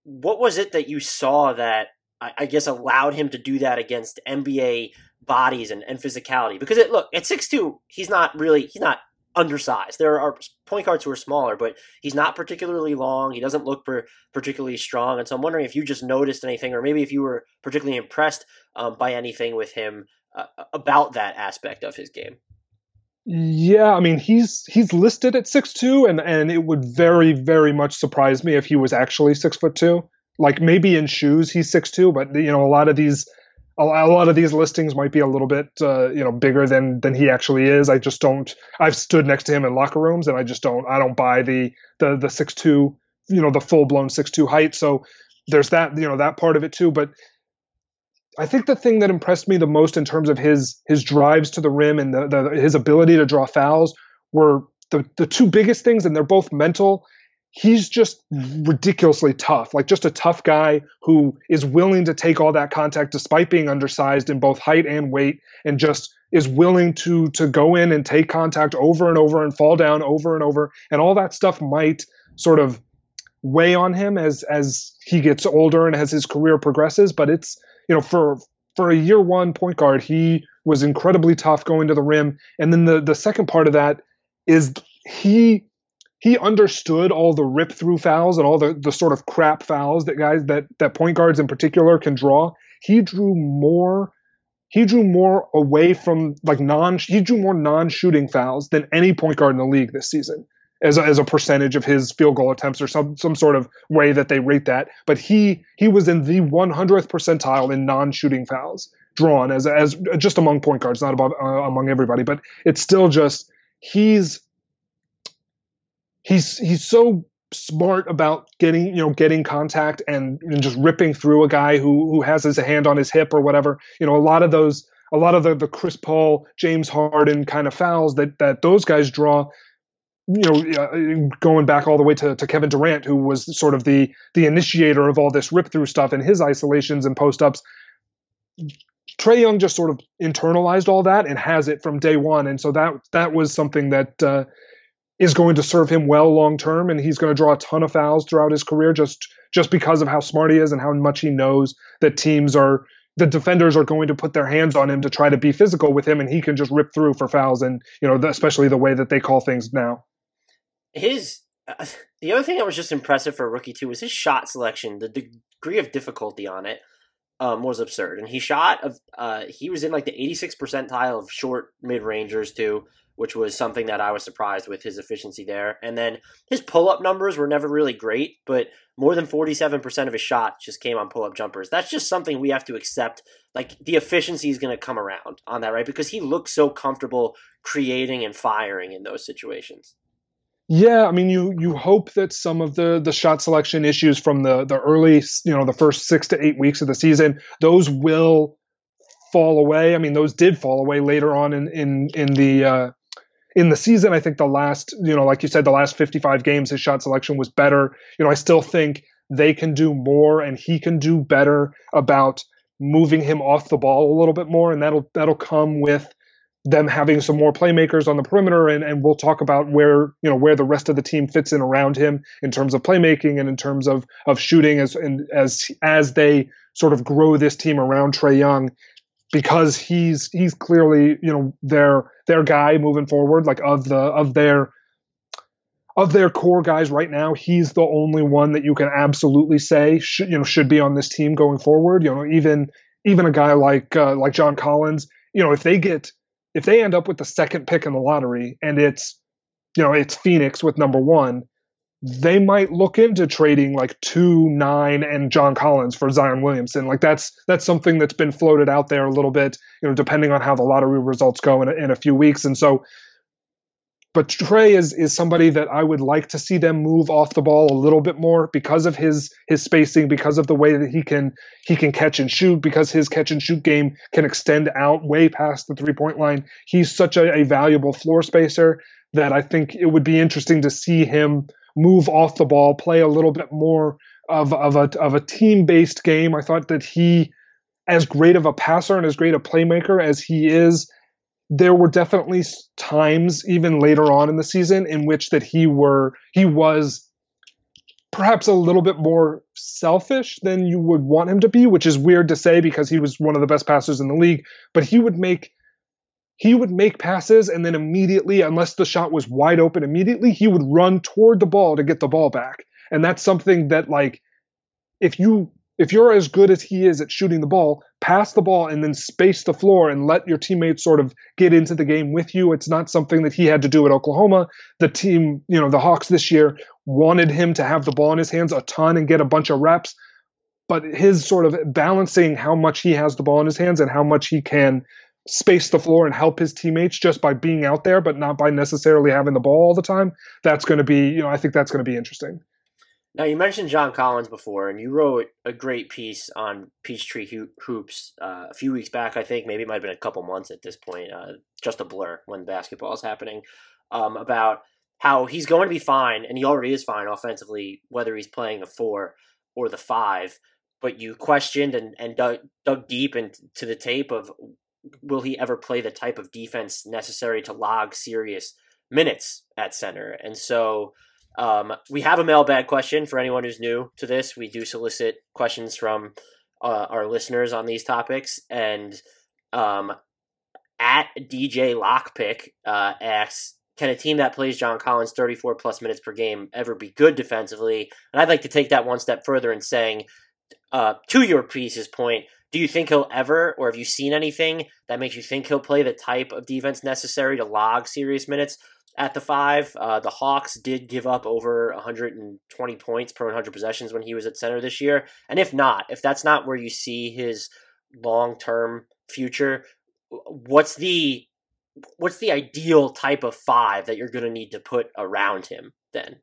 what was it that you saw that I, I guess allowed him to do that against N B A bodies and, and physicality? Because it look at six two, he's not really he's not undersized. There are point guards who are smaller, but he's not particularly long. He doesn't look per, particularly strong. And so I'm wondering if you just noticed anything, or maybe if you were particularly impressed um, by anything with him uh, about that aspect of his game. Yeah, I mean, he's he's listed at six two, and, and it would very, very much surprise me if he was actually six foot two. Like maybe in shoes he's six two, but you know, a lot of these a lot of these listings might be a little bit, uh, you know, bigger than than he actually is. I just don't. I've stood next to him in locker rooms, and I just don't. I don't buy the the the six two, you know, the full blown six two height. So there's that, you know, that part of it too. But I think the thing that impressed me the most in terms of his his drives to the rim and the, the his ability to draw fouls were the the two biggest things, and they're both mental. He's just ridiculously tough, like just a tough guy who is willing to take all that contact despite being undersized in both height and weight, and just is willing to to go in and take contact over and over and fall down over and over. And all that stuff might sort of weigh on him as as he gets older and as his career progresses. But it's, you know, for for a year one point guard, he was incredibly tough going to the rim. And then the the second part of that is he He understood all the rip through fouls and all the, the sort of crap fouls that guys that, that point guards in particular can draw. He drew more, he drew more away from like non, he drew more non-shooting fouls than any point guard in the league this season as a, as a percentage of his field goal attempts or some, some sort of way that they rate that. But he, he was in the one hundredth percentile in non-shooting fouls drawn as, as just among point guards, not above, uh, among everybody, but it's still just, he's, He's he's so smart about getting, you know, getting contact and, and just ripping through a guy who who has his hand on his hip or whatever. You know, a lot of those, a lot of the, the Chris Paul, James Harden kind of fouls that that those guys draw. You know, uh, going back all the way to, to Kevin Durant, who was sort of the the initiator of all this rip through stuff and his isolations and post ups. Trae Young just sort of internalized all that and has it from day one, and so that that was something that. Uh, is going to serve him well long term, and he's going to draw a ton of fouls throughout his career just just because of how smart he is and how much he knows that teams are the defenders are going to put their hands on him to try to be physical with him, and he can just rip through for fouls, and you know, especially the way that they call things now. His uh, the other thing that was just impressive for a rookie too was his shot selection. The degree of difficulty on it um, was absurd, and he shot of uh, he was in like the eighty-sixth percentile of short mid rangers too, which was something that I was surprised with his efficiency there. And then his pull-up numbers were never really great, but more than forty-seven percent of his shots just came on pull-up jumpers. That's just something we have to accept. Like, the efficiency is going to come around on that, right? Because he looks so comfortable creating and firing in those situations. Yeah, I mean, you you hope that some of the the shot selection issues from the the early, you know, the first six to eight weeks of the season, those will fall away. I mean, those did fall away later on in in in the uh, in the season. I think the last, you know, like you said, the last fifty-five games, his shot selection was better. You know, I still think they can do more, and he can do better about moving him off the ball a little bit more, and that'll that'll come with them having some more playmakers on the perimeter, and, and we'll talk about where, you know, where the rest of the team fits in around him in terms of playmaking and in terms of of shooting as and as as they sort of grow this team around Trae Young, because he's he's clearly, you know, their their guy moving forward. Like of the of their of their core guys right now, he's the only one that you can absolutely say should, you know, should be on this team going forward. You know, even even a guy like uh, like John Collins, you know, if they get if they end up with the second pick in the lottery and it's, you know, it's Phoenix with number one, they might look into trading like two, nine, and John Collins for Zion Williamson. Like that's that's something that's been floated out there a little bit, you know, depending on how the lottery results go in a, in a few weeks. And so, but Trae is is somebody that I would like to see them move off the ball a little bit more because of his his spacing, because of the way that he can he can catch and shoot, because his catch and shoot game can extend out way past the three point line. He's such a, a valuable floor spacer that I think it would be interesting to see him move off the ball, play a little bit more of of a of a team based game. I thought that he, as great of a passer and as great a playmaker as he is, there were definitely times even later on in the season in which that he were he was perhaps a little bit more selfish than you would want him to be, which is weird to say because he was one of the best passers in the league. But he would make he would make passes and then immediately, unless the shot was wide open immediately, he would run toward the ball to get the ball back. And that's something that, like, if you if you're as good as he is at shooting the ball, pass the ball and then space the floor and let your teammates sort of get into the game with you. It's not something that he had to do at Oklahoma. The team, you know, the Hawks this year wanted him to have the ball in his hands a ton and get a bunch of reps. But his sort of balancing how much he has the ball in his hands and how much he can space the floor and help his teammates just by being out there, but not by necessarily having the ball all the time. That's going to be, you know, I think that's going to be interesting. Now, you mentioned John Collins before, and you wrote a great piece on Peachtree Hoops uh, a few weeks back, I think. Maybe it might have been a couple months at this point, uh, just a blur when basketball is happening, um, about how he's going to be fine, and he already is fine offensively, whether he's playing the four or the five. But you questioned and, and dug, dug deep into the tape of, will he ever play the type of defense necessary to log serious minutes at center? And so um, we have a mailbag question for anyone who's new to this. We do solicit questions from uh, our listeners on these topics. And um, at D J Lockpick uh, asks, can a team that plays John Collins thirty-four plus minutes per game ever be good defensively? And I'd like to take that one step further and saying, uh, to your piece's point, do you think he'll ever, or have you seen anything that makes you think he'll play the type of defense necessary to log serious minutes at the five? Uh, the Hawks did give up over one hundred twenty points per one hundred possessions when he was at center this year. And if not, if that's not where you see his long-term future, what's the what's the ideal type of five that you're going to need to put around him then?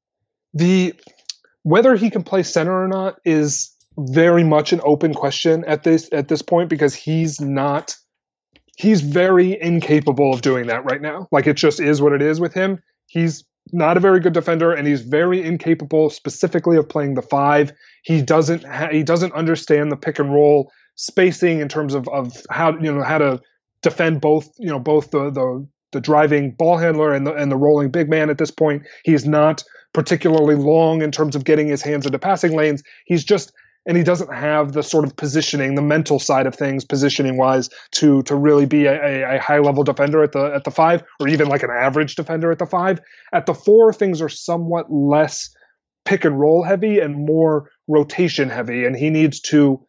The whether he can play center or not is very much an open question at this at this point, because he's not he's very incapable of doing that right now. Like, it just is what it is with him. He's not a very good defender, and he's very incapable specifically of playing the five. He doesn't ha- he doesn't understand the pick and roll spacing in terms of, of how you know how to defend both you know both the the the driving ball handler and the and the rolling big man at this point. He's not particularly long in terms of getting his hands into passing lanes. He's just And he doesn't have the sort of positioning, the mental side of things, positioning wise, to to really be a, a high level defender at the at the five, or even like an average defender at the five. At the four, things are somewhat less pick and roll heavy and more rotation heavy, and he needs to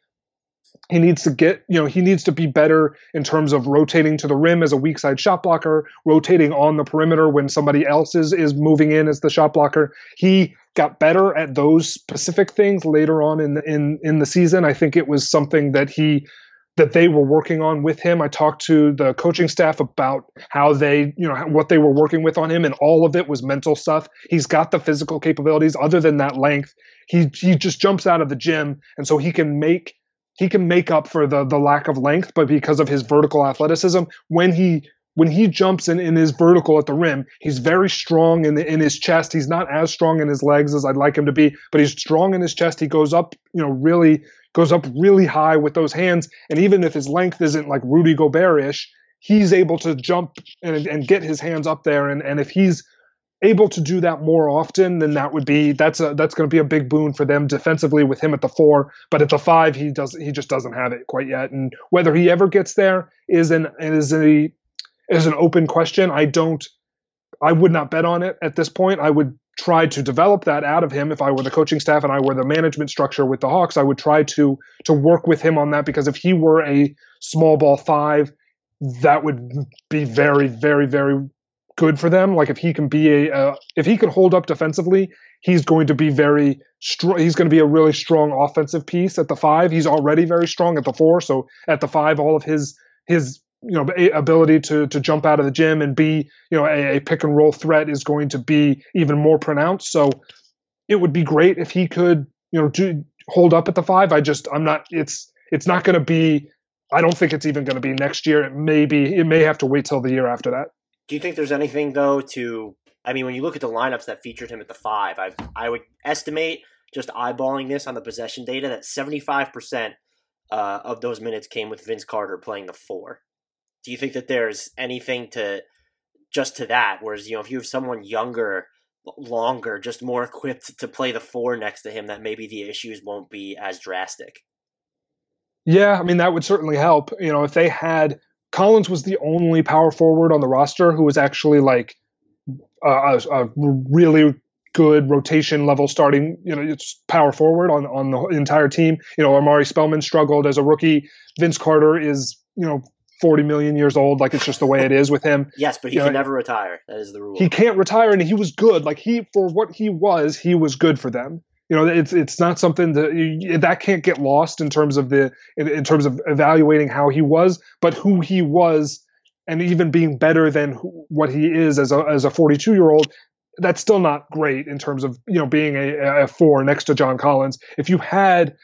he needs to get you know he needs to be better in terms of rotating to the rim as a weak side shot blocker, rotating on the perimeter when somebody else is is moving in as the shot blocker. He got better at those specific things later on in the, in in the season. I think it was something that he that they were working on with him. I talked to the coaching staff about how they, you know, what they were working with on him, and all of it was mental stuff. He's got the physical capabilities. Other than that length, he he just jumps out of the gym, and so he can make he can make up for the the lack of length, but because of his vertical athleticism, when he When he jumps in, in his vertical at the rim, he's very strong in the, in his chest. He's not as strong in his legs as I'd like him to be, but he's strong in his chest. He goes up, you know, really goes up really high with those hands. And even if his length isn't like Rudy Gobert-ish, he's able to jump and, and get his hands up there. And, and if he's able to do that more often, then that would be that's a that's going to be a big boon for them defensively with him at the four. But at the five, he does he just doesn't have it quite yet. And whether he ever gets there is an is a is an open question. I don't, I would not bet on it at this point. I would try to develop that out of him. If I were the coaching staff and I were the management structure with the Hawks, I would try to, to work with him on that, because if he were a small ball five, that would be very, very, very good for them. Like if he can be a, uh, if he can hold up defensively, he's going to be very strong. He's going to be a really strong offensive piece at the five. He's already very strong at the four. So at the five, all of his, his, you know, ability to to jump out of the gym and be, you know, a, a pick and roll threat is going to be even more pronounced. So it would be great if he could, you know, do, hold up at the five. I just, I'm not, it's, it's not going to be, I don't think it's even going to be next year. It may be, it may have to wait till the year after that. Do you think there's anything though to, I mean, when you look at the lineups that featured him at the five, I I would estimate, just eyeballing this on the possession data, that seventy-five percent uh, of those minutes came with Vince Carter playing the four. Do you think that there's anything to just to that? Whereas, you know, if you have someone younger longer, just more equipped to play the four next to him, that maybe the issues won't be as drastic. Yeah, I mean, that would certainly help. You know, if they had Collins was the only power forward on the roster who was actually like a, a really good rotation level starting, you know, it's power forward on, on the entire team. You know, Amari Spellman struggled as a rookie. Vince Carter is, you know, forty million years old. Like, it's just the way it is with him. Yes, but he you can know, never retire. That is the rule. He can't retire, and he was good. Like, he, for what he was, he was good for them. You know, it's it's not something that that can't get lost in terms of the in, in terms of evaluating how he was, but who he was, and even being better than who, what he is as a as a forty-two year old. That's still not great in terms of, you know, being a, a four next to John Collins. If you had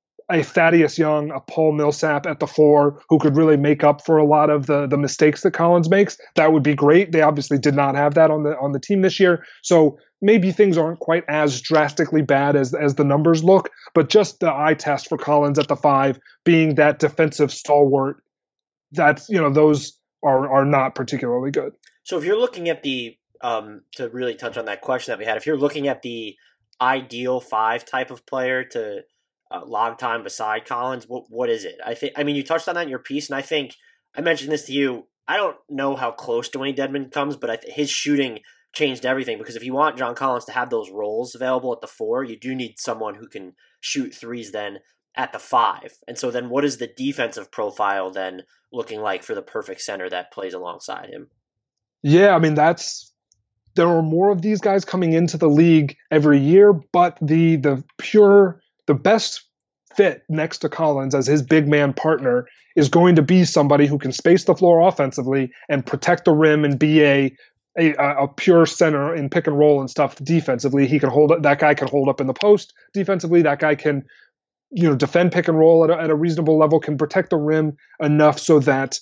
a Thaddeus Young, a Paul Millsap at the four who could really make up for a lot of the the mistakes that Collins makes, that would be great. They obviously did not have that on the on the team this year, so maybe things aren't quite as drastically bad as as the numbers look. But just the eye test for Collins at the five, being that defensive stalwart, that's, you know, those are are not particularly good. So if you're looking at the um, to really touch on that question that we had, if you're looking at the ideal five type of player to uh, log time beside Collins, what what is it? I think I mean you touched on that in your piece, and I think I mentioned this to you. I don't know how close Dwayne Dedmon comes, but I th- his shooting changed everything, because if you want John Collins to have those roles available at the four, you do need someone who can shoot threes then at the five. And so then what is the defensive profile then looking like for the perfect center that plays alongside him? Yeah, I mean, that's there are more of these guys coming into the league every year, but the the pure the best fit next to Collins as his big man partner is going to be somebody who can space the floor offensively and protect the rim and be a A, a pure center in pick and roll and stuff defensively. He can hold that guy can hold up in the post defensively. That guy can, you know, defend pick and roll at a, at a reasonable level, can protect the rim enough so that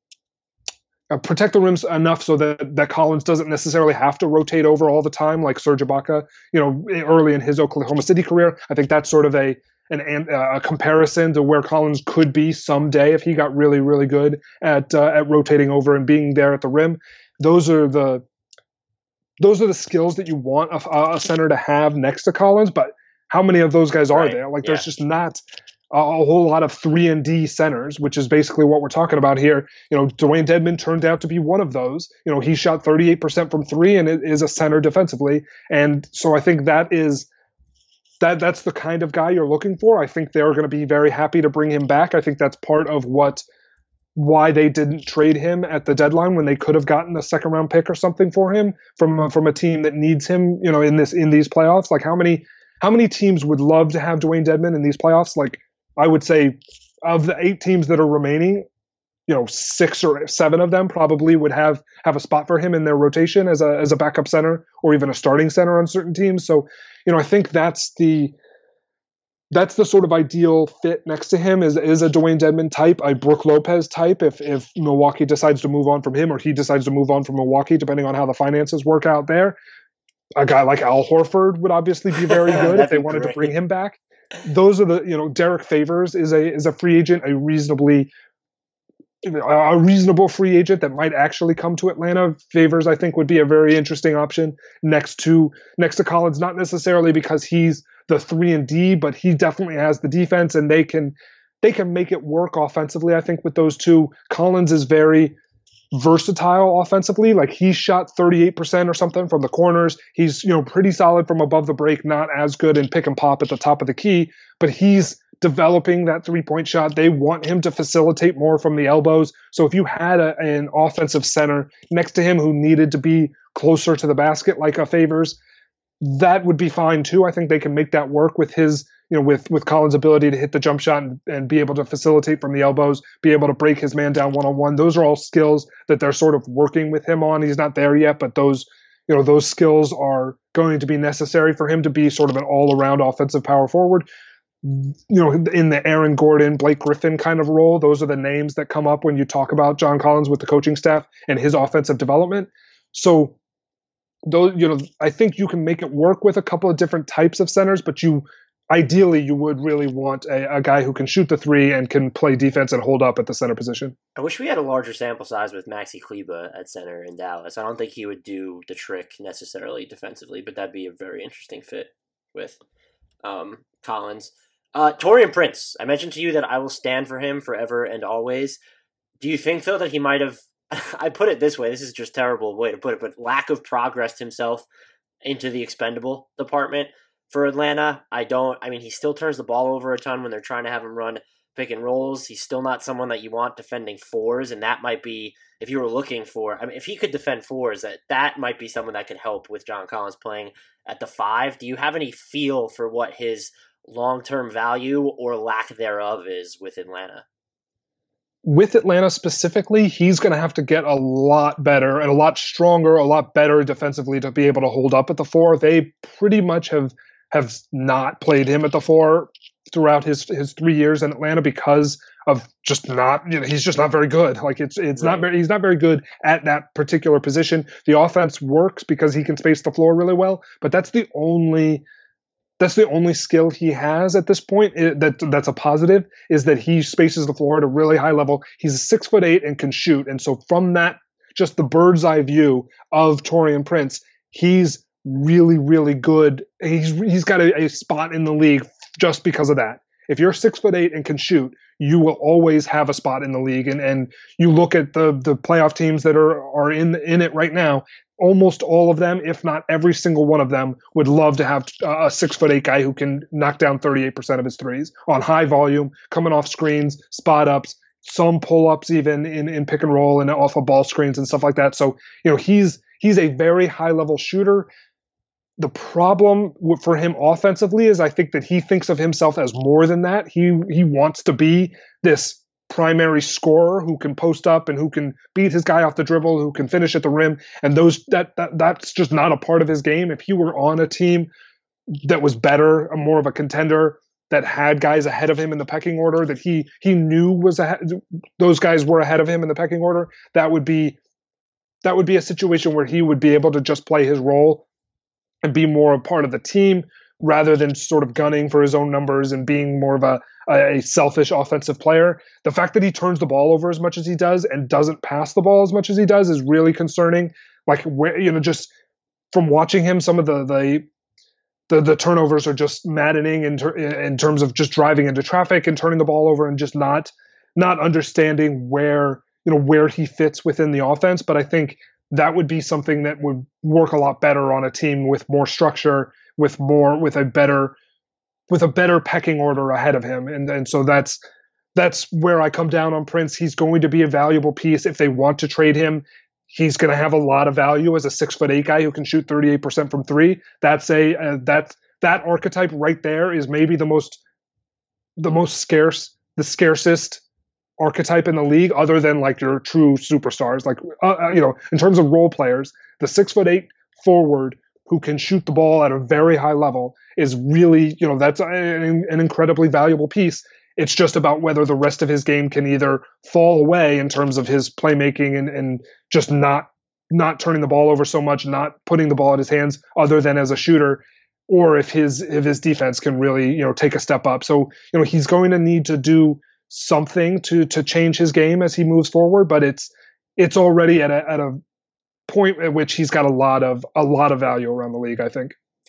uh, protect the rims enough so that, that Collins doesn't necessarily have to rotate over all the time like Serge Ibaka, you know, early in his Oklahoma City career. I think that's sort of a an, a comparison to where Collins could be someday if he got really, really good at uh, at rotating over and being there at the rim. Those are the those are the skills that you want a, a center to have next to Collins, but how many of those guys are right. there? Like, yeah. there's just not a, a whole lot of three and D centers, which is basically what we're talking about here. You know, Dwayne Dedmon turned out to be one of those. You know, he shot thirty-eight percent from three and it is a center defensively, and so I think that is that that's the kind of guy you're looking for. I think they're going to be very happy to bring him back. I think that's part of what. Why they didn't trade him at the deadline when they could have gotten a second round pick or something for him from a, from a team that needs him, you know, in this in these playoffs. Like, how many how many teams would love to have Dwayne Dedmon in these playoffs? Like, I would say of the eight teams that are remaining, you know, six or seven of them probably would have have a spot for him in their rotation as a as a backup center or even a starting center on certain teams. So, you know, I think that's the That's the sort of ideal fit next to him is, is a Dwayne Dedmon type, a Brook Lopez type, if if Milwaukee decides to move on from him or he decides to move on from Milwaukee, depending on how the finances work out there. A guy like Al Horford would obviously be very good if they wanted great. to bring him back. Those are the, you know, Derek Favors is a is a free agent, a reasonably a reasonable free agent that might actually come to Atlanta. Favors, I think, would be a very interesting option next to next to Collins, not necessarily because he's the three and D, but he definitely has the defense, and they can they can make it work offensively. I think with those two, Collins is very versatile offensively. Like, he shot thirty-eight percent or something from the corners. He's, you know, pretty solid from above the break, not as good in pick and pop at the top of the key, but he's developing that three-point shot. They want him to facilitate more from the elbows. So if you had a, an offensive center next to him who needed to be closer to the basket like a Favors, that would be fine too. I think they can make that work with his, you know, with, with Collins' ability to hit the jump shot and, and be able to facilitate from the elbows, be able to break his man down one-on-one. Those are all skills that they're sort of working with him on. He's not there yet, but those, you know, those skills are going to be necessary for him to be sort of an all-around offensive power forward. You know, in the Aaron Gordon, Blake Griffin kind of role, those are the names that come up when you talk about John Collins with the coaching staff and his offensive development. So, those, you know, I think you can make it work with a couple of different types of centers, but you, ideally you would really want a, a guy who can shoot the three and can play defense and hold up at the center position. I wish we had a larger sample size with Maxi Kleber at center in Dallas. I don't think he would do the trick necessarily defensively, but that'd be a very interesting fit with um, Collins. Uh, Taurean Prince, I mentioned to you that I will stand for him forever and always. Do you think, though, that he might have, I put it this way, this is just a terrible way to put it, but lack of progressed himself into the expendable department for Atlanta? I don't, I mean, he still turns the ball over a ton when they're trying to have him run pick and rolls. He's still not someone that you want defending fours, and that might be, if you were looking for, I mean, if he could defend fours, that, that might be someone that could help with John Collins playing at the five. Do you have any feel for what his long-term value or lack thereof is with Atlanta? With Atlanta specifically, he's going to have to get a lot better and a lot stronger, a lot better defensively to be able to hold up at the four. They pretty much have have not played him at the four throughout his his three years in Atlanta because of just not, you know, he's just not very good. Like it's it's right. not very he's not very good at that particular position. The offense works because he can space the floor really well, but that's the only That's the only skill he has at this point it, that that's a positive, is that he spaces the floor at a really high level. He's a six foot eight and can shoot. And so from that, just the bird's eye view of Taurean Prince, he's really, really good. He's he's got a, a spot in the league just because of that. If you're six foot eight and can shoot, you will always have a spot in the league. And and you look at the the playoff teams that are are in in it right now. Almost all of them, if not every single one of them, would love to have a six foot eight guy who can knock down thirty-eight percent of his threes on high volume, coming off screens, spot ups, some pull ups, even in, in pick and roll and off of ball screens and stuff like that. So, you know, he's he's a very high level shooter. The problem for him offensively is I think that he thinks of himself as more than that. He he wants to be this primary scorer who can post up and who can beat his guy off the dribble, who can finish at the rim. And those that, that that's just not a part of his game. If he were on a team that was better, a more of a contender, that had guys ahead of him in the pecking order, that he he knew was ahead, those guys were ahead of him in the pecking order, that would be that would be a situation where he would be able to just play his role and be more a part of the team rather than sort of gunning for his own numbers and being more of a, a selfish offensive player. The fact that he turns the ball over as much as he does and doesn't pass the ball as much as he does is really concerning. Like, where, you know, just from watching him, some of the the the, the turnovers are just maddening in, ter- in terms of just driving into traffic and turning the ball over and just not not understanding where, you know, where he fits within the offense. But I think that would be something that would work a lot better on a team with more structure, with more, with a better, with a better pecking order ahead of him. And and so that's, that's where I come down on Prince. He's going to be a valuable piece. If they want to trade him, he's going to have a lot of value as a six foot eight guy who can shoot thirty-eight percent from three. That's a, uh, that's, that archetype right there is maybe the most, the most scarce, the scarcest archetype in the league, other than like your true superstars. Like, uh, you know, in terms of role players, the six foot eight forward who can shoot the ball at a very high level is really, you know, that's an, an incredibly valuable piece. It's just about whether the rest of his game can either fall away in terms of his playmaking and, and just not, not turning the ball over so much, not putting the ball in his hands other than as a shooter, or if his, if his defense can really, you know, take a step up. So, you know, he's going to need to do something to to change his game as he moves forward, but it's it's already at a at a point at which he's got a lot of a lot of value around the league, I think.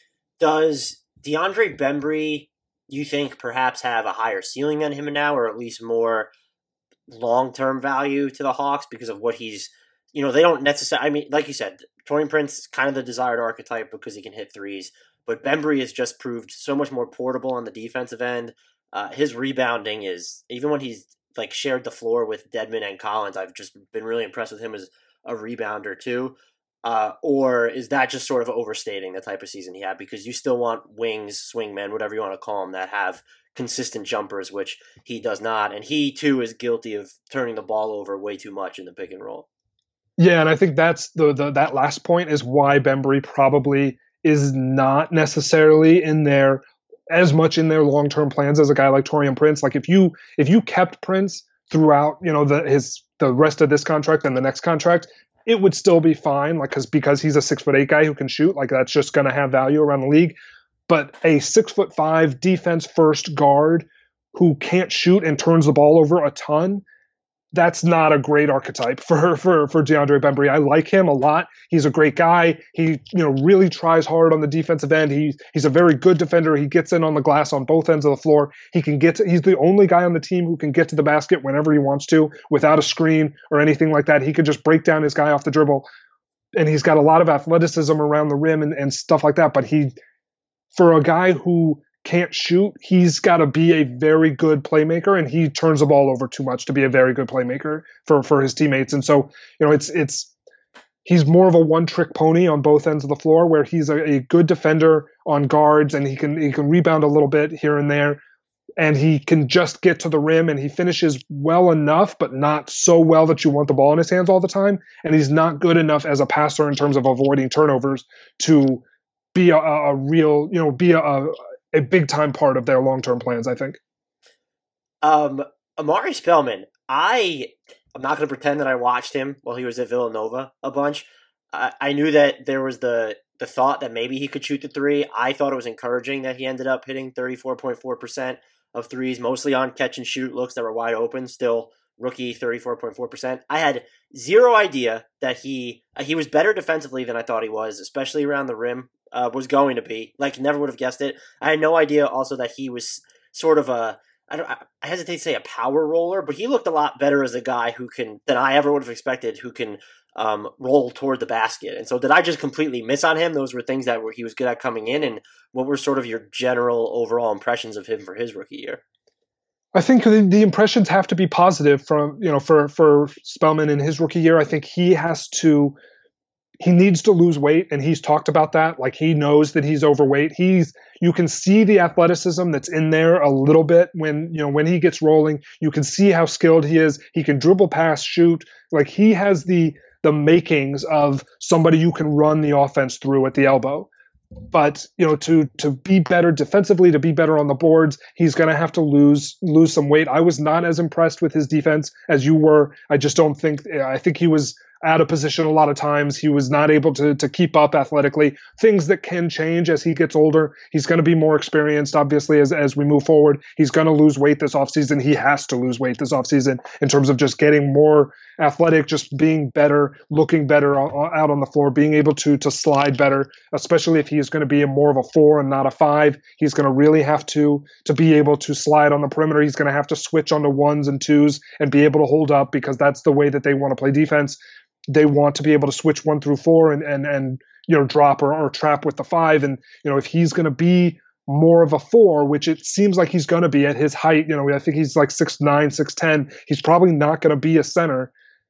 Does DeAndre Bembry, you think, perhaps have a higher ceiling than him now, or at least more long-term value to the Hawks because of what he's, you know, they don't necessarily, I mean, like you said, Taurean Prince is kind of the desired archetype because he can hit threes, but Bembry has just proved so much more portable on the defensive end. Uh, his rebounding is, even when he's like shared the floor with Dedmon and Collins, I've just been really impressed with him as a rebounder too. Uh, or is that just sort of overstating the type of season he had? Because you still want wings, swingmen, whatever you want to call them, that have consistent jumpers, which he does not. And he too is guilty of turning the ball over way too much in the pick and roll. Yeah, and I think that's the, the that last point is why Bembry probably is not necessarily in there as much in their long-term plans as a guy like Taurean Prince. Like if you if you kept Prince throughout, you know, the his the rest of this contract and the next contract, it would still be fine. Like because because he's a six foot eight guy who can shoot, like that's just going to have value around the league. but a six foot five defense first guard who can't shoot and turns the ball over a ton, that's not a great archetype for for for DeAndre Bembry. I like him a lot. He's a great guy. He, you know, really tries hard on the defensive end. He he's a very good defender. He gets in on the glass on both ends of the floor. He can get to, he's the only guy on the team who can get to the basket whenever he wants to without a screen or anything like that. He could just break down his guy off the dribble. And he's got a lot of athleticism around the rim and, and stuff like that. But he, for a guy who can't shoot, he's got to be a very good playmaker, and he turns the ball over too much to be a very good playmaker for, for his teammates. And so, you know, it's it's he's more of a one-trick pony on both ends of the floor, where he's a, a good defender on guards, and he can he can rebound a little bit here and there, and he can just get to the rim, and he finishes well enough, but not so well that you want the ball in his hands all the time. And he's not good enough as a passer in terms of avoiding turnovers to be a, a real, you know, be a, a a big time part of their long-term plans, I think. Um, Omari Spellman, I, I'm not going to pretend that I watched him while he was at Villanova a bunch. I, I knew that there was the, the thought that maybe he could shoot the three. I thought it was encouraging that he ended up hitting thirty-four point four percent of threes, mostly on catch and shoot looks that were wide open. Still rookie thirty-four point four percent. I had zero idea that he, uh, he was better defensively than I thought he was, especially around the rim. Uh, was going to be. Like, never would have guessed it. I had no idea also that he was sort of a, I, don't, I hesitate to say a power roller, but he looked a lot better as a guy who can, than I ever would have expected, who can um, roll toward the basket. And so did I just completely miss on him? Those were things that were, he was good at coming in, and what were sort of your general overall impressions of him for his rookie year? I think the, the impressions have to be positive from, you know, for, for Spellman in his rookie year. I think he has to, he needs to lose weight, and he's talked about that. Like, he knows that he's overweight. He's, you can see the athleticism that's in there a little bit when, you know, when he gets rolling. You can see how skilled he is. He can dribble, pass, shoot. Like, he has the the makings of somebody you can run the offense through at the elbow. But, you know, to to be better defensively, to be better on the boards, he's going to have to lose lose some weight. I was not as impressed with his defense as you were. I just don't think I think he was out of position a lot of times. He was not able to to keep up athletically. Things that can change as he gets older. He's going to be more experienced, obviously, as as we move forward. He's going to lose weight this offseason. He has to lose weight this offseason in terms of just getting more athletic, just being better, looking better out on the floor, being able to to slide better, especially if he is going to be a more of a four and not a five. He's going to really have to to be able to slide on the perimeter. He's going to have to switch onto ones and twos and be able to hold up, because that's the way that they want to play defense. They want to be able to switch one through four and and and you know drop or, or trap with the five. And you know if he's going to be more of a four, which it seems like he's going to be at his height, you know I think he's like six nine, six ten. He's probably not going to be a center.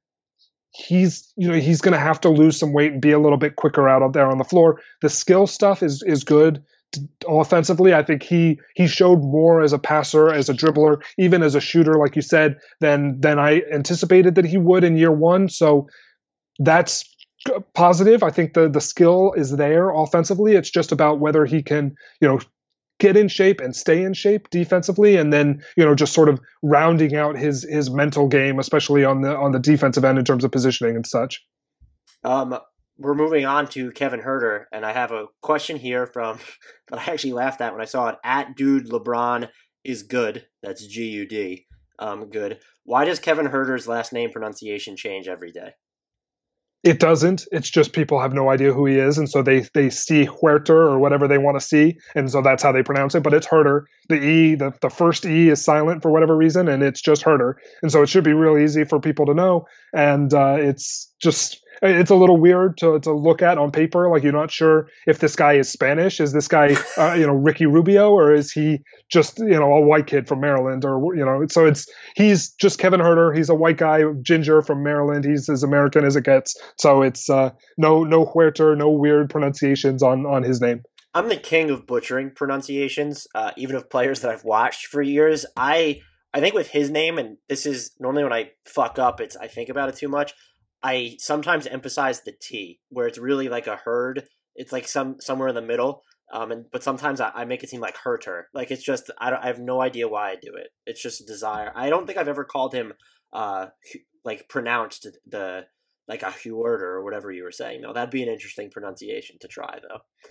He's you know he's going to have to lose some weight and be a little bit quicker out there on the floor. The skill stuff is is good. Offensively, I think he he showed more as a passer, as a dribbler, even as a shooter, like you said, than than I anticipated that he would in year one. So that's positive. I think the the skill is there offensively. It's just about whether he can, you know, get in shape and stay in shape defensively, and then, you know, just sort of rounding out his his mental game, especially on the on the defensive end in terms of positioning and such. Um, we're moving on to Kevin Huerter, and I have a question here from that I actually laughed at when I saw it. At Dude LeBron is good. That's G U D. Um, good. Why does Kevin Huerter's last name pronunciation change every day? It doesn't. It's just people have no idea who he is, and so they they see Huerter or whatever they want to see, and so that's how they pronounce it. But it's Huerter. The E, the, the first E is silent for whatever reason, and it's just Huerter. And so it should be real easy for people to know. And uh, it's just it's a little weird to to look at on paper. Like, you're not sure if this guy is Spanish. Is this guy uh, you know Ricky Rubio, or is he just you know a white kid from Maryland, or you know? So it's he's just Kevin Huerter. He's a white guy, ginger from Maryland. He's as American as it gets. So it's uh, no no Huerter, no weird pronunciations on on his name. I'm the king of butchering pronunciations, uh, even of players that I've watched for years. I I think with his name, and this is normally when I fuck up, it's I think about it too much. I sometimes emphasize the T, where it's really like a herd. It's like some somewhere in the middle. Um, and but sometimes I, I make it seem like Herter. Like, it's just I don't I have no idea why I do it. It's just a desire. I don't think I've ever called him uh like pronounced the like a Huerter or whatever you were saying. No, that'd be an interesting pronunciation to try though.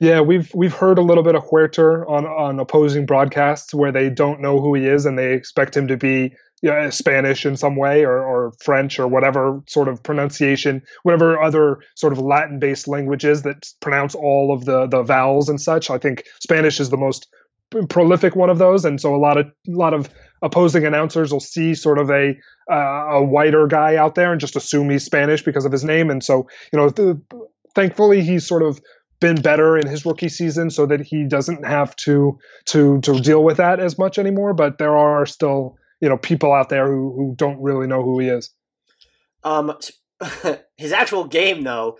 Yeah, we've we've heard a little bit of Huerter on on opposing broadcasts where they don't know who he is and they expect him to be, you know, Spanish in some way or, or French or whatever sort of pronunciation, whatever other sort of Latin-based languages that pronounce all of the the vowels and such. I think Spanish is the most prolific one of those, and so a lot of a lot of opposing announcers will see sort of a uh, a whiter guy out there and just assume he's Spanish because of his name. And so, you know, th- thankfully he's sort of been better in his rookie season so that he doesn't have to to to deal with that as much anymore. But there are still, you know, people out there who who don't really know who he is. Um, his actual game though,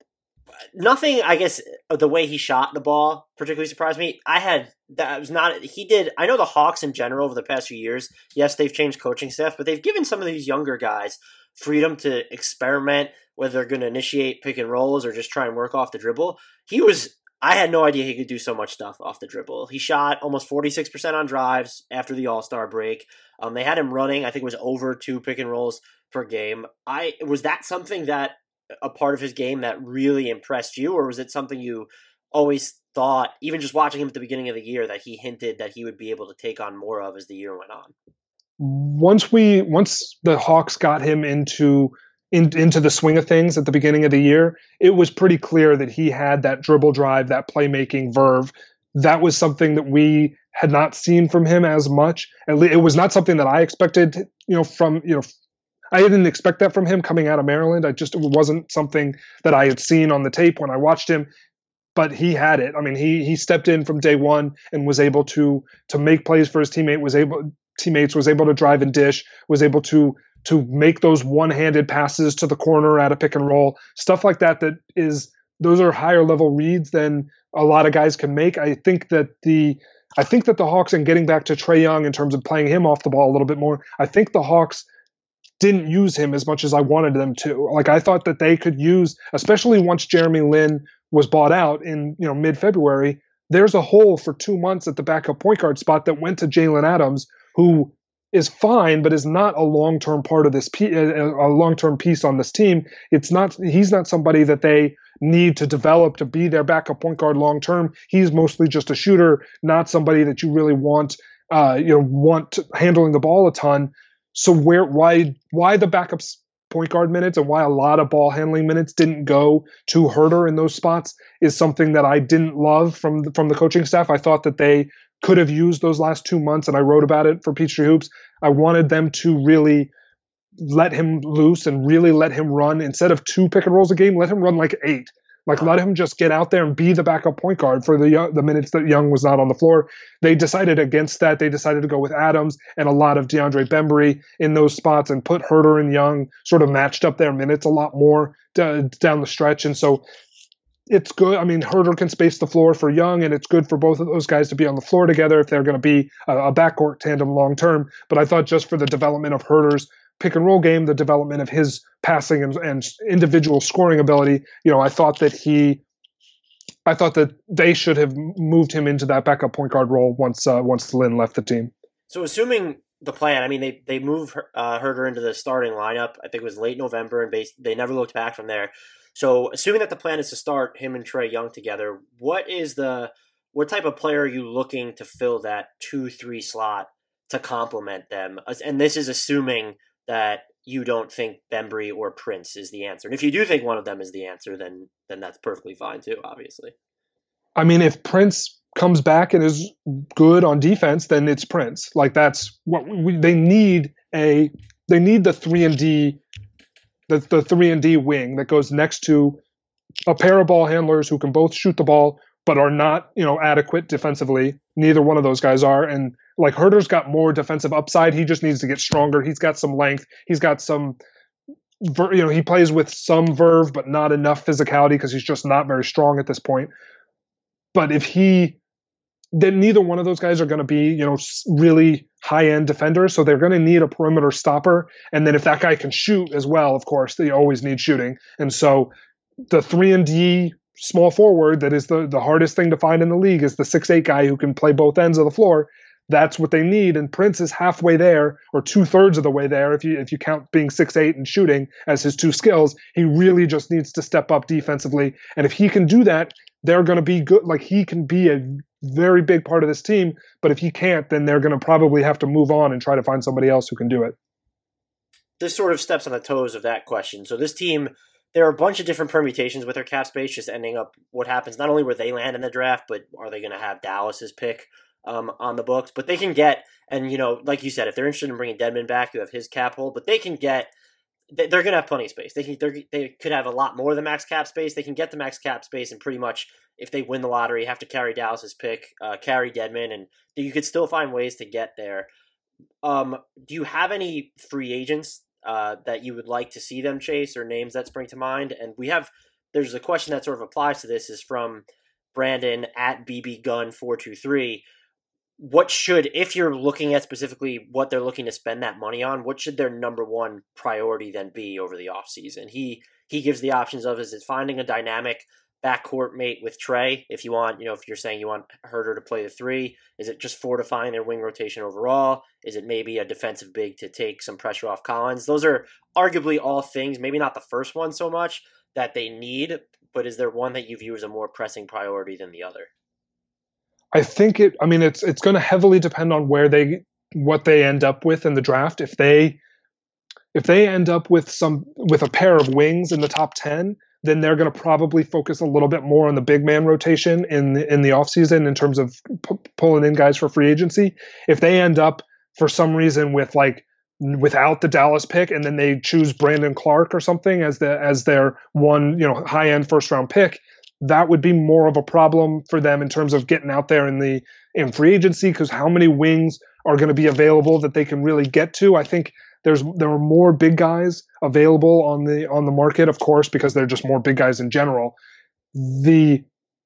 nothing. I guess the way he shot the ball particularly surprised me. I had that was not he did. I know the Hawks in general over the past few years. Yes, they've changed coaching staff, but they've given some of these younger guys freedom to experiment, whether they're going to initiate pick and rolls or just try and work off the dribble. He was, I had no idea he could do so much stuff off the dribble. He shot almost forty-six percent on drives after the All-Star break. Um, they had him running, I think it was over two pick and rolls per game. I was that something that, a part of his game that really impressed you, or was it something you always thought, even just watching him at the beginning of the year, that he hinted that he would be able to take on more of as the year went on? Once we, once the Hawks got him into in, into the swing of things at the beginning of the year, it was pretty clear that he had that dribble drive, that playmaking verve. That was something that we had not seen from him as much. It was not something that I expected, you know, from, you know, I didn't expect that from him coming out of Maryland. I just, it wasn't something that I had seen on the tape when I watched him, but he had it. I mean, he, he stepped in from day one and was able to, to make plays for his teammate, was able, teammates, was able to drive and dish, was able to, to make those one-handed passes to the corner at a pick and roll, stuff like that. That is, those are higher level reads than a lot of guys can make. I think that the, I think that the Hawks, and getting back to Trae Young in terms of playing him off the ball a little bit more, I think the Hawks didn't use him as much as I wanted them to. Like, I thought that they could use, especially once Jeremy Lin was bought out in, you know, mid-February, there's a hole for two months at the backup point guard spot that went to Jalen Adams, who is fine, but is not a long-term part of this, pe- a long-term piece on this team. It's not, he's not somebody that they need to develop to be their backup point guard long-term. He's mostly just a shooter, not somebody that you really want, uh, you know, want handling the ball a ton. So where, why, why the backups point guard minutes and why a lot of ball handling minutes didn't go to Huerter in those spots is something that I didn't love from the, from the coaching staff. I thought that they could have used those last two months, and I wrote about it for Peachtree Hoops. I wanted them to really let him loose and really let him run. Instead of two pick and rolls a game, let him run like eight. Like, let him just get out there and be the backup point guard for the the minutes that Young was not on the floor. They decided against that. They decided to go with Adams and a lot of DeAndre Bembry in those spots and put Huerter and Young sort of matched up their minutes a lot more d- down the stretch. And so it's good. I mean, Huerter can space the floor for Young, and it's good for both of those guys to be on the floor together if they're going to be a, a backcourt tandem long term. But I thought just for the development of Huerter's pick and roll game, the development of his passing and, and individual scoring ability, you know, I thought that he, I thought that they should have moved him into that backup point guard role once uh, once Lin left the team. So assuming the plan, I mean, they they moved uh, Huerter into the starting lineup. I think it was late November, and base, they never looked back from there. So assuming that the plan is to start him and Trae Young together, what is the what type of player are you looking to fill that two three slot to complement them? And this is assuming that you don't think Bembry or Prince is the answer. And if you do think one of them is the answer, then then that's perfectly fine too, obviously. I mean, if Prince comes back and is good on defense, then it's Prince. Like, that's what we, they need. A they need the three and D, the the three and D wing that goes next to a pair of ball handlers who can both shoot the ball but are not, you know, adequate defensively. Neither one of those guys are. And like, Huerter's got more defensive upside. He just needs to get stronger. He's got some length. He's got some, you know, he plays with some verve, but not enough physicality because he's just not very strong at this point. But if he, then neither one of those guys are going to be, you know, really high-end defenders. So they're going to need a perimeter stopper. And then if that guy can shoot as well, of course, they always need shooting. And so the three and D small forward that is the, the hardest thing to find in the league is the six eight guy who can play both ends of the floor. that's what they need. And Prince is halfway there, or two thirds of the way there. If you if you count being six eight and shooting as his two skills, he really just needs to step up defensively. And if he can do that, they're going to be good. Like, he can be a very big part of this team. But if he can't, then they're going to probably have to move on and try to find somebody else who can do it. This sort of steps on the toes of that question. So this team, there are a bunch of different permutations with their cap space, just ending up what happens, not only where they land in the draft, but are they going to have Dallas's pick um, on the books? But they can get, and you know, like you said, if they're interested in bringing Dedmon back, you have his cap hold, but they can get, they're going to have plenty of space. They can, they could have a lot more than max cap space. They can get the max cap space, and pretty much, if they win the lottery, have to carry Dallas's pick, uh, carry Dedmon, and you could still find ways to get there. Um, do you have any free agents uh, that you would like to see them chase, or names that spring to mind? And we have, there's a question that sort of applies to this, is from Brandon at B B Gun four two three. What should, if you're looking at specifically what they're looking to spend that money on, what should their number one priority then be over the offseason? He he gives the options of, is it finding a dynamic backcourt mate with Trey? If you want, you know, if you're saying you want Herter to play the three, is it just fortifying their wing rotation overall? Is it maybe a defensive big to take some pressure off Collins? Those are arguably all things, maybe not the first one so much, that they need, but is there one that you view as a more pressing priority than the other? I think it, I mean, it's, it's going to heavily depend on where they, what they end up with in the draft. If they, if they end up with some, with a pair of wings in the top ten, then they're going to probably focus a little bit more on the big man rotation in the, in the offseason in terms of p- pulling in guys for free agency. If they end up for some reason with like, without the Dallas pick, and then they choose Brandon Clark or something as the, as their one, you know, high end first round pick, that would be more of a problem for them in terms of getting out there in the in free agency, because how many wings are going to be available that they can really get to? I think there's there are more big guys available on the on the market, of course, because they're just more big guys in general. The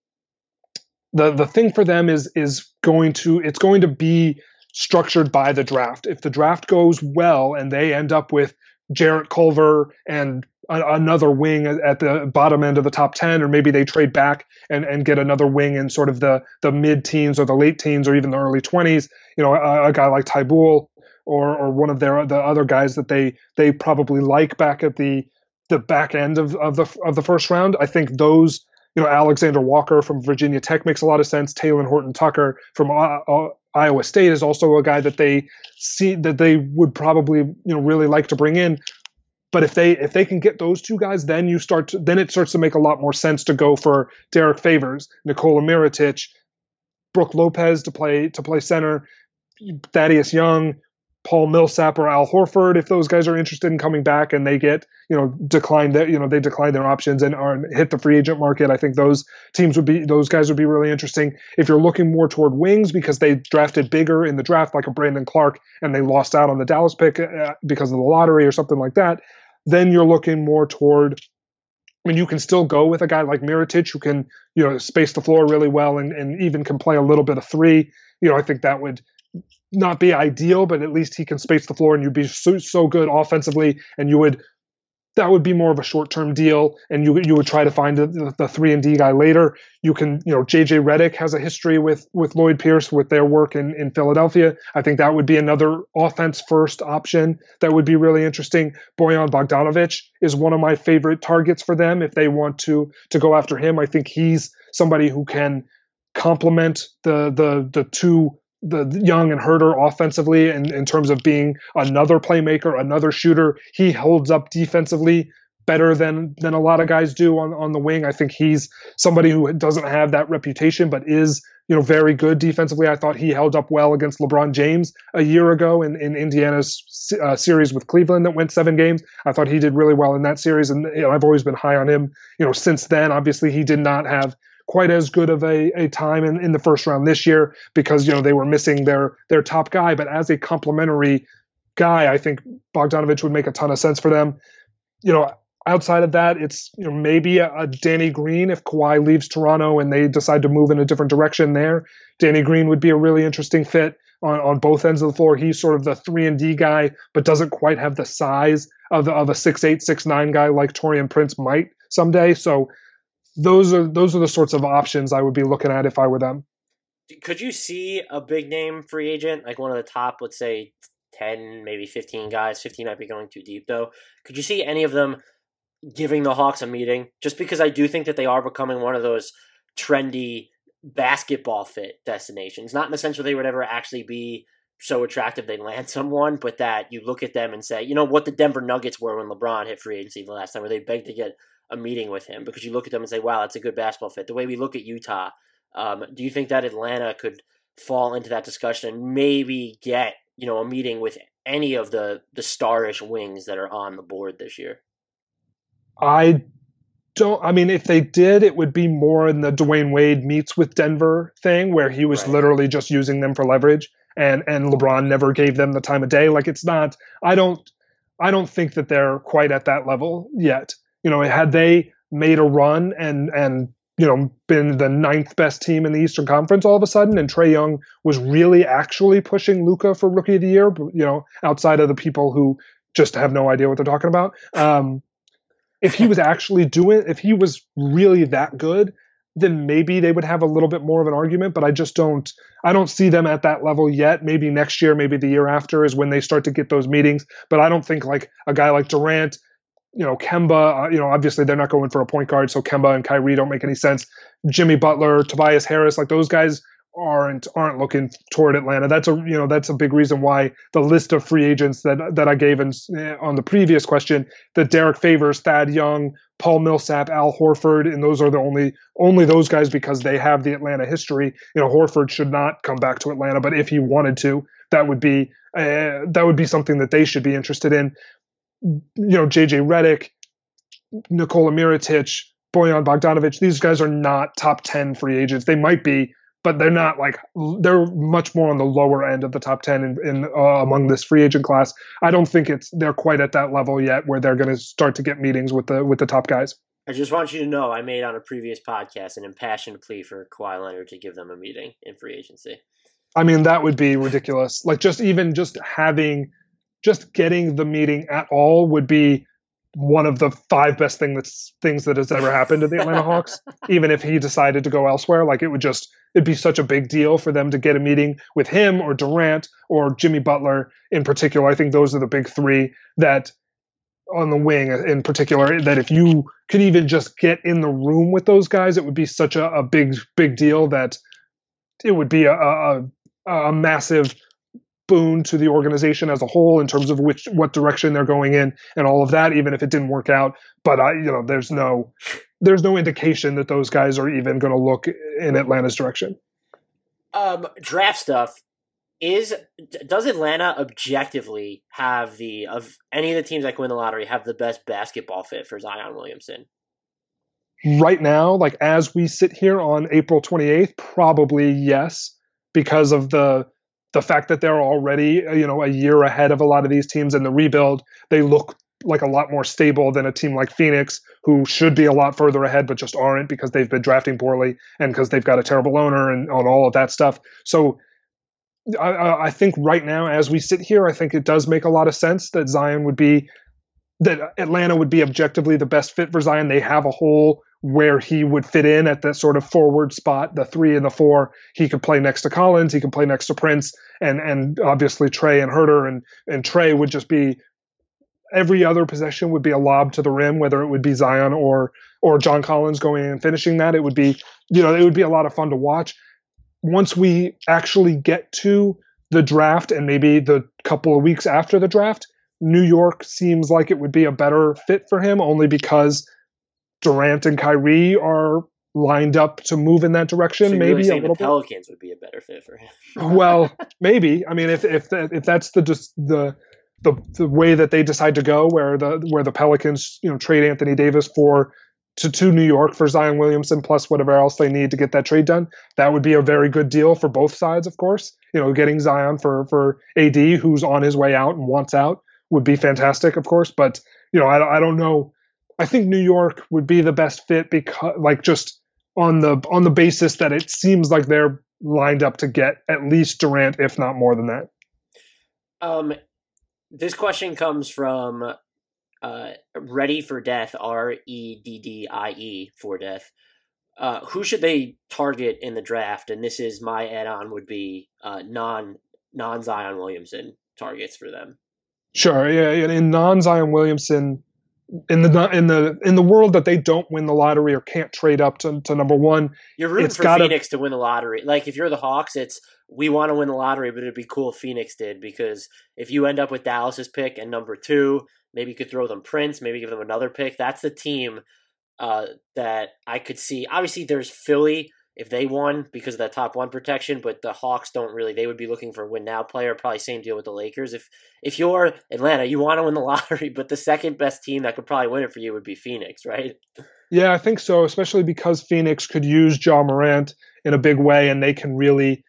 the the thing for them is is going to it's going to be structured by the draft. If the draft goes well and they end up with Jarrett Culver and another wing at the bottom end of the top ten, or maybe they trade back and, and get another wing in sort of the, the mid teens or the late teens or even the early twenties, you know, a, a guy like Tybull or, or one of their, the other guys that they, they probably like back at the, the back end of, of the, of the first round. I think those, you know, Alexander Walker from Virginia Tech makes a lot of sense. Taylor Horton Tucker from uh, uh, Iowa State is also a guy that they see that they would probably, you know, really like to bring in. But if they if they can get those two guys, then you start to, then it starts to make a lot more sense to go for Derek Favors, Nikola Mirotic, Brook Lopez to play to play center, Thaddeus Young, Paul Millsap, or Al Horford. If those guys are interested in coming back and they get, you know, decline their, you know, they decline their options and are hit the free agent market, I think those teams would be those guys would be really interesting. If you're looking more toward wings because they drafted bigger in the draft, like a Brandon Clark, and they lost out on the Dallas pick because of the lottery or something like that, then you're looking more toward, I mean, you can still go with a guy like Mirotic who can, you know, space the floor really well and, and even can play a little bit of three. You know, I think that would not be ideal, but at least he can space the floor and you'd be so, so good offensively, and you would, that would be more of a short-term deal, and you you would try to find the, the three and D guy later. You can, you know, J J Redick has a history with with Lloyd Pierce with their work in, in Philadelphia. I think that would be another offense-first option that would be really interesting. Bojan Bogdanovic is one of my favorite targets for them if they want to to go after him. I think he's somebody who can complement the the the two, the Young and Herter offensively in, in terms of being another playmaker, another shooter. He holds up defensively better than than a lot of guys do on, on the wing. I think he's somebody who doesn't have that reputation, but is, you know, very good defensively. I thought he held up well against LeBron James a year ago in, in Indiana's uh, series with Cleveland that went seven games. I thought he did really well in that series, and you know, I've always been high on him. You know, since then, obviously he did not have quite as good of a, a time in, in the first round this year because, you know, they were missing their their top guy. But as a complementary guy, I think Bogdanovic would make a ton of sense for them. You know, outside of that, it's, you know, maybe a, a Danny Green if Kawhi leaves Toronto and they decide to move in a different direction there. Danny Green would be a really interesting fit on, on both ends of the floor. He's sort of the three and D guy, but doesn't quite have the size of, the, of a six eight, six nine guy like Taurean Prince might someday. So Those are those are the sorts of options I would be looking at if I were them. Could you see a big name free agent, like one of the top, let's say, ten, maybe fifteen guys? fifteen might be going too deep, though. Could you see any of them giving the Hawks a meeting? Just because I do think that they are becoming one of those trendy basketball fit destinations. Not in the sense where they would ever actually be so attractive they land someone, but that you look at them and say, you know, what the Denver Nuggets were when LeBron hit free agency the last time, where they begged to get a meeting with him, because you look at them and say, wow, that's a good basketball fit. The way we look at Utah, um, do you think that Atlanta could fall into that discussion and maybe get, you know, a meeting with any of the, the starish wings that are on the board this year? I don't, I mean, if they did, it would be more in the Dwayne Wade meets with Denver thing, where he was Right. literally just using them for leverage, and, and LeBron never gave them the time of day. Like, it's not, I don't, I don't think that they're quite at that level yet. You know, had they made a run and, and, you know, been the ninth best team in the Eastern Conference all of a sudden, and Trae Young was really actually pushing Luka for Rookie of the Year, you know, outside of the people who just have no idea what they're talking about. Um, if he was actually doing, if he was really that good, then maybe they would have a little bit more of an argument. But I just don't, I don't see them at that level yet. Maybe next year, maybe the year after is when they start to get those meetings. But I don't think like a guy like Durant, you know, Kemba, uh, you know, obviously they're not going for a point guard, so Kemba and Kyrie don't make any sense. Jimmy Butler, Tobias Harris, like those guys aren't aren't looking toward Atlanta. That's a you know that's a big reason why the list of free agents that that I gave in, on the previous question, that Derek Favors, Thad Young, Paul Millsap, Al Horford, and those are the only only those guys because they have the Atlanta history. You know, Horford should not come back to Atlanta, but if he wanted to, that would be uh, that would be something that they should be interested in. You know, J J Redick, Nikola Mirotic, Bojan Bogdanovic, these guys are not top ten free agents. They might be, but they're not like, they're much more on the lower end of the top ten in, in uh, among this free agent class. I don't think it's they're quite at that level yet where they're going to start to get meetings with the with the top guys. I just want you to know I made on a previous podcast an impassioned plea for Kawhi Leonard to give them a meeting in free agency. I mean, that would be ridiculous. Like just even just having, just getting the meeting at all would be one of the five best thing that's things that has ever happened to the Atlanta Hawks. Even if he decided to go elsewhere, like it would just, it'd be such a big deal for them to get a meeting with him or Durant or Jimmy Butler in particular. I think those are the big three that on the wing in particular, that if you could even just get in the room with those guys, it would be such a, a big, big deal that it would be a, a, a massive boon to the organization as a whole in terms of which what direction they're going in and all of that, even if it didn't work out. But I, you know, there's no there's no indication that those guys are even going to look in Atlanta's direction. Um, draft stuff is does Atlanta objectively have the of any of the teams that go in the lottery have the best basketball fit for Zion Williamson? Right now, like as we sit here on April twenty-eighth, probably yes, because of the the fact that they're already, you know, a year ahead of a lot of these teams in the rebuild. They look like a lot more stable than a team like Phoenix, who should be a lot further ahead, but just aren't because they've been drafting poorly and because they've got a terrible owner and on all of that stuff. So I, I think right now, as we sit here, I think it does make a lot of sense that Zion would be, that Atlanta would be objectively the best fit for Zion. They have a hole where he would fit in at that sort of forward spot, the three and the four. He could play next to Collins. He could play next to Prince, and and obviously Trae and Herter, and and Trae would just be, every other possession would be a lob to the rim, whether it would be Zion or or John Collins going in and finishing that. It would be, you know, it would be a lot of fun to watch. Once we actually get to the draft and maybe the couple of weeks after the draft, New York seems like it would be a better fit for him, only because Durant and Kyrie are lined up to move in that direction. So you're maybe really saying a little the Pelicans bit. Would be a better fit for him. Well, maybe. I mean, if if that, if that's the just the the the way that they decide to go, where the where the Pelicans, you know, trade Anthony Davis for to to New York for Zion Williamson plus whatever else they need to get that trade done, that would be a very good deal for both sides. Of course, you know, getting Zion for for A D, who's on his way out and wants out, would be fantastic. Of course, but you know, I I don't know. I think New York would be the best fit because, like, just on the on the basis that it seems like they're lined up to get at least Durant, if not more than that. Um, this question comes from uh, Ready for Death, R E D D I E for Death. uh, who should they target in the draft? And this is my add-on would be uh, non non Zion Williamson targets for them. Sure, yeah, in non Zion Williamson, in the in the in the world that they don't win the lottery or can't trade up to, to number one, you're rooting it's for gotta, Phoenix to win the lottery. Like if you're the Hawks, it's we want to win the lottery, but it'd be cool if Phoenix did, because if you end up with Dallas's pick and number two, maybe you could throw them Prince, maybe give them another pick. That's the team uh, that I could see. Obviously, there's Philly if they won because of that top one protection, but the Hawks don't really. They would be looking for a win now player. Probably same deal with the Lakers. If if you're Atlanta, you want to win the lottery, but the second best team that could probably win it for you would be Phoenix, right? Yeah, I think so, especially because Phoenix could use Ja Morant in a big way, and they can really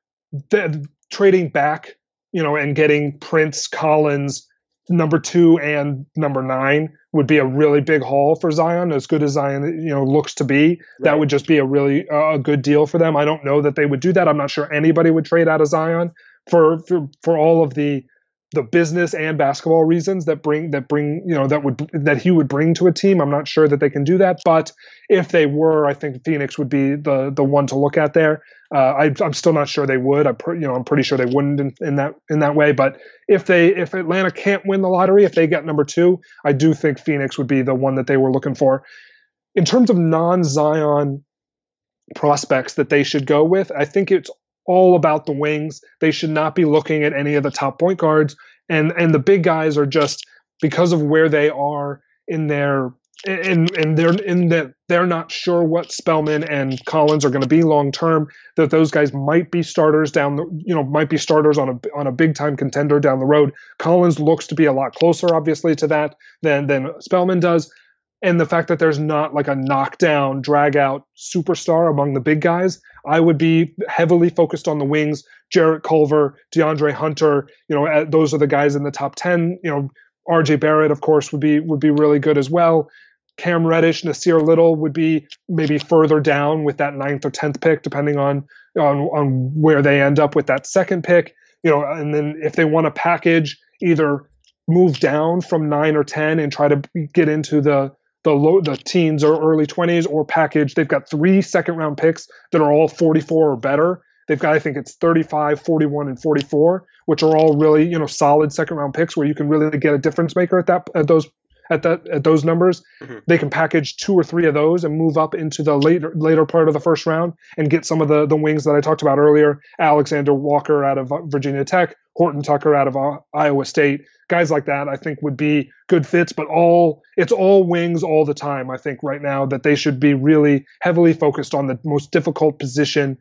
th- trading back, you know, and getting Prince, Collins, number two and number nine would be a really big haul for Zion. As good as Zion, you know, looks to be, right. That would just be a really uh, a good deal for them. I don't know that they would do that. I'm not sure anybody would trade out of Zion for for, for all of the the business and basketball reasons that bring that bring you know that would that he would bring to a team. I'm not sure that they can do that, but if they were, I think Phoenix would be the the one to look at there. Uh, I, I'm still not sure they would. I'm you know I'm pretty sure they wouldn't in, in that in that way. But if they if Atlanta can't win the lottery, if they get number two, I do think Phoenix would be the one that they were looking for. In terms of non-Zion prospects that they should go with, I think it's all about the wings. They should not be looking at any of the top point guards, and and the big guys are just because of where they are in their and and they're in that they're not sure what Spellman and Collins are going to be long term. That those guys might be starters down the you know might be starters on a on a big time contender down the road. Collins looks to be a lot closer, obviously, to that than than Spellman does. And the fact that there's not like a knockdown, drag out superstar among the big guys, I would be heavily focused on the wings. Jarrett Culver, DeAndre Hunter, you know, those are the guys in the top ten. You know, R J Barrett, of course, would be would be really good as well. Cam Reddish, Nasir Little would be maybe further down with that ninth or tenth pick, depending on on on where they end up with that second pick. You know, and then if they want to package, either move down from nine or ten and try to get into the the low, the teens or early twenties, or package. They've got three second round picks that are all forty-four or better. They've got, I think it's thirty-five, forty-one, and forty-four, which are all really, you know, solid second round picks where you can really get a difference maker at that, at those, at that, at those numbers. Mm-hmm. They can package two or three of those and move up into the later, later part of the first round and get some of the, the wings that I talked about earlier. Alexander Walker out of Virginia Tech, Horton Tucker out of Iowa State. Guys like that, I think, would be good fits, but all it's all wings all the time. I think right now that they should be really heavily focused on the most difficult position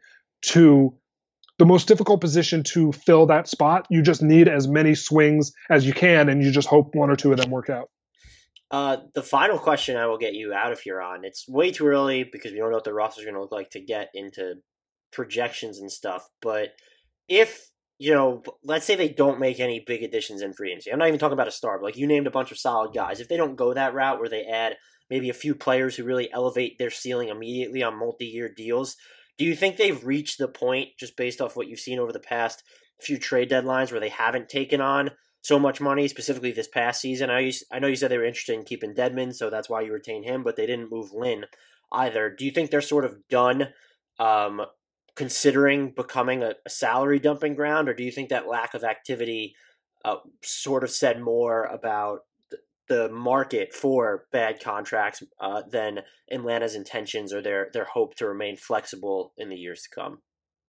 to the most difficult position to fill that spot. You just need as many swings as you can, and you just hope one or two of them work out. Uh, the final question I will get you out of here on. It's way too early because we don't know what the roster is going to look like to get into projections and stuff. But if you know, let's say they don't make any big additions in free agency. I'm not even talking about a star, but like you named a bunch of solid guys. If they don't go that route where they add maybe a few players who really elevate their ceiling immediately on multi-year deals, do you think they've reached the point, just based off what you've seen over the past few trade deadlines, where they haven't taken on so much money, specifically this past season? I, used, I know you said they were interested in keeping Dedmon, so that's why you retained him, but they didn't move Lin either. Do you think they're sort of done um, considering becoming a, a salary dumping ground, or do you think that lack of activity uh, sort of said more about th- the market for bad contracts uh, than Atlanta's intentions or their, their hope to remain flexible in the years to come?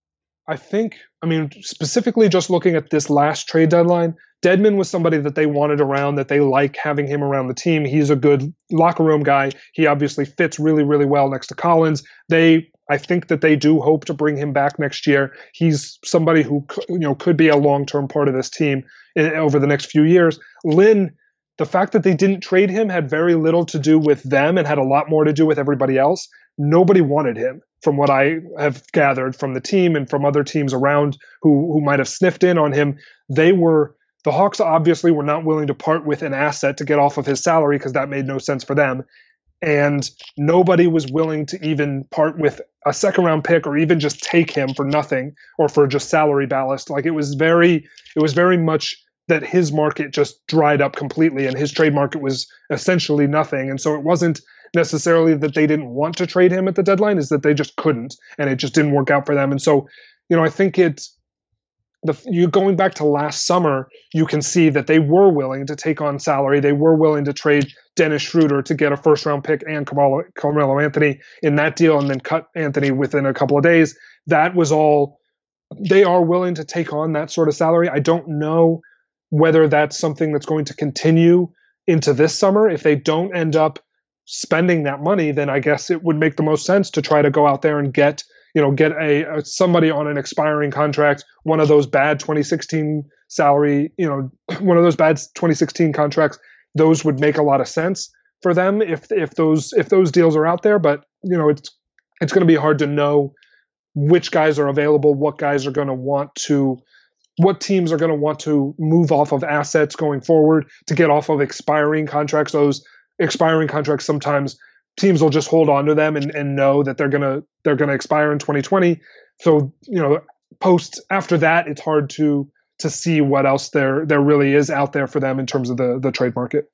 I think, I mean, specifically just looking at this last trade deadline, Dedmon was somebody that they wanted around, that they like having him around the team. He's a good locker room guy. He obviously fits really, really well next to Collins. They, I think that they do hope to bring him back next year. He's somebody who, you know, could be a long-term part of this team in, over the next few years. Lin, the fact that they didn't trade him had very little to do with them and had a lot more to do with everybody else. Nobody wanted him, from what I have gathered from the team and from other teams around who, who might have sniffed in on him. They were, the Hawks obviously were not willing to part with an asset to get off of his salary because that made no sense for them. And nobody was willing to even part with a second round pick or even just take him for nothing or for just salary ballast. Like it was very, it was very much that his market just dried up completely and his trade market was essentially nothing. And so it wasn't necessarily that they didn't want to trade him at the deadline, is that they just couldn't, and it just didn't work out for them. And so, you know, I think it's the you going back to last summer, you can see that they were willing to take on salary. They were willing to trade Dennis Schroeder to get a first round pick and Carmelo, Carmelo Anthony in that deal, and then cut Anthony within a couple of days. That was all. They are willing to take on that sort of salary. I don't know whether that's something that's going to continue into this summer. If they don't end up spending that money, then I guess it would make the most sense to try to go out there and get, you know, get a, a somebody on an expiring contract, one of those bad twenty sixteen salary, you know, one of those bad twenty sixteen contracts. Those would make a lot of sense for them if if those if those deals are out there. But you know, it's it's going to be hard to know which guys are available, what guys are going to want to. What teams are going to want to move off of assets going forward to get off of expiring contracts. Those expiring contracts, sometimes teams will just hold on to them and, and know that they're gonna they're gonna expire in twenty twenty. So, you know, post after that, it's hard to to see what else there there really is out there for them in terms of the the trade market.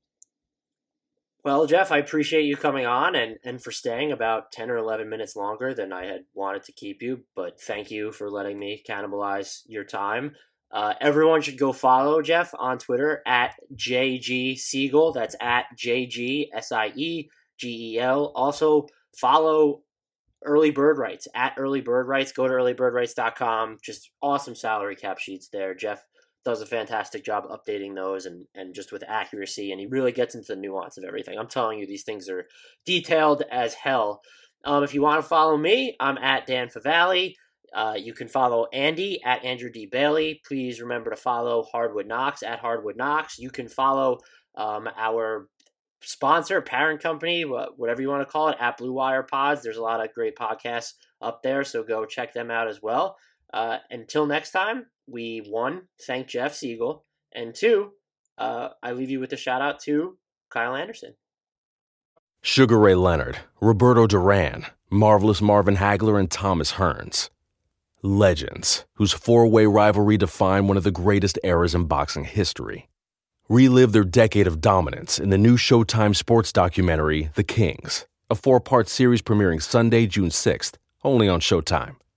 Well, Jeff, I appreciate you coming on and, and for staying about ten or eleven minutes longer than I had wanted to keep you. But thank you for letting me cannibalize your time. Uh, everyone should go follow Jeff on Twitter at J G Siegel. That's at J G S I E G E L. Also, follow Early Bird Rights at Early Bird Rights. Go to early bird rights dot com. Just awesome salary cap sheets there. Jeff does a fantastic job updating those and, and just with accuracy, and he really gets into the nuance of everything. I'm telling you, these things are detailed as hell. Um, if you want to follow me, I'm at Dan Favale. Uh, you can follow Andy at Andrew D. Bailey. Please remember to follow Hardwood Knocks at Hardwood Knocks. You can follow um, our sponsor, parent company, whatever you want to call it, at Blue Wire Pods. There's a lot of great podcasts up there, so go check them out as well. Uh, until next time, we, one, thank Jeff Siegel, and two, uh, I leave you with a shout-out to Kyle Anderson. Sugar Ray Leonard, Roberto Duran, Marvelous Marvin Hagler, and Thomas Hearns. Legends, whose four-way rivalry defined one of the greatest eras in boxing history. Relive their decade of dominance in the new Showtime sports documentary, The Kings, a four-part series premiering Sunday, June sixth, only on Showtime.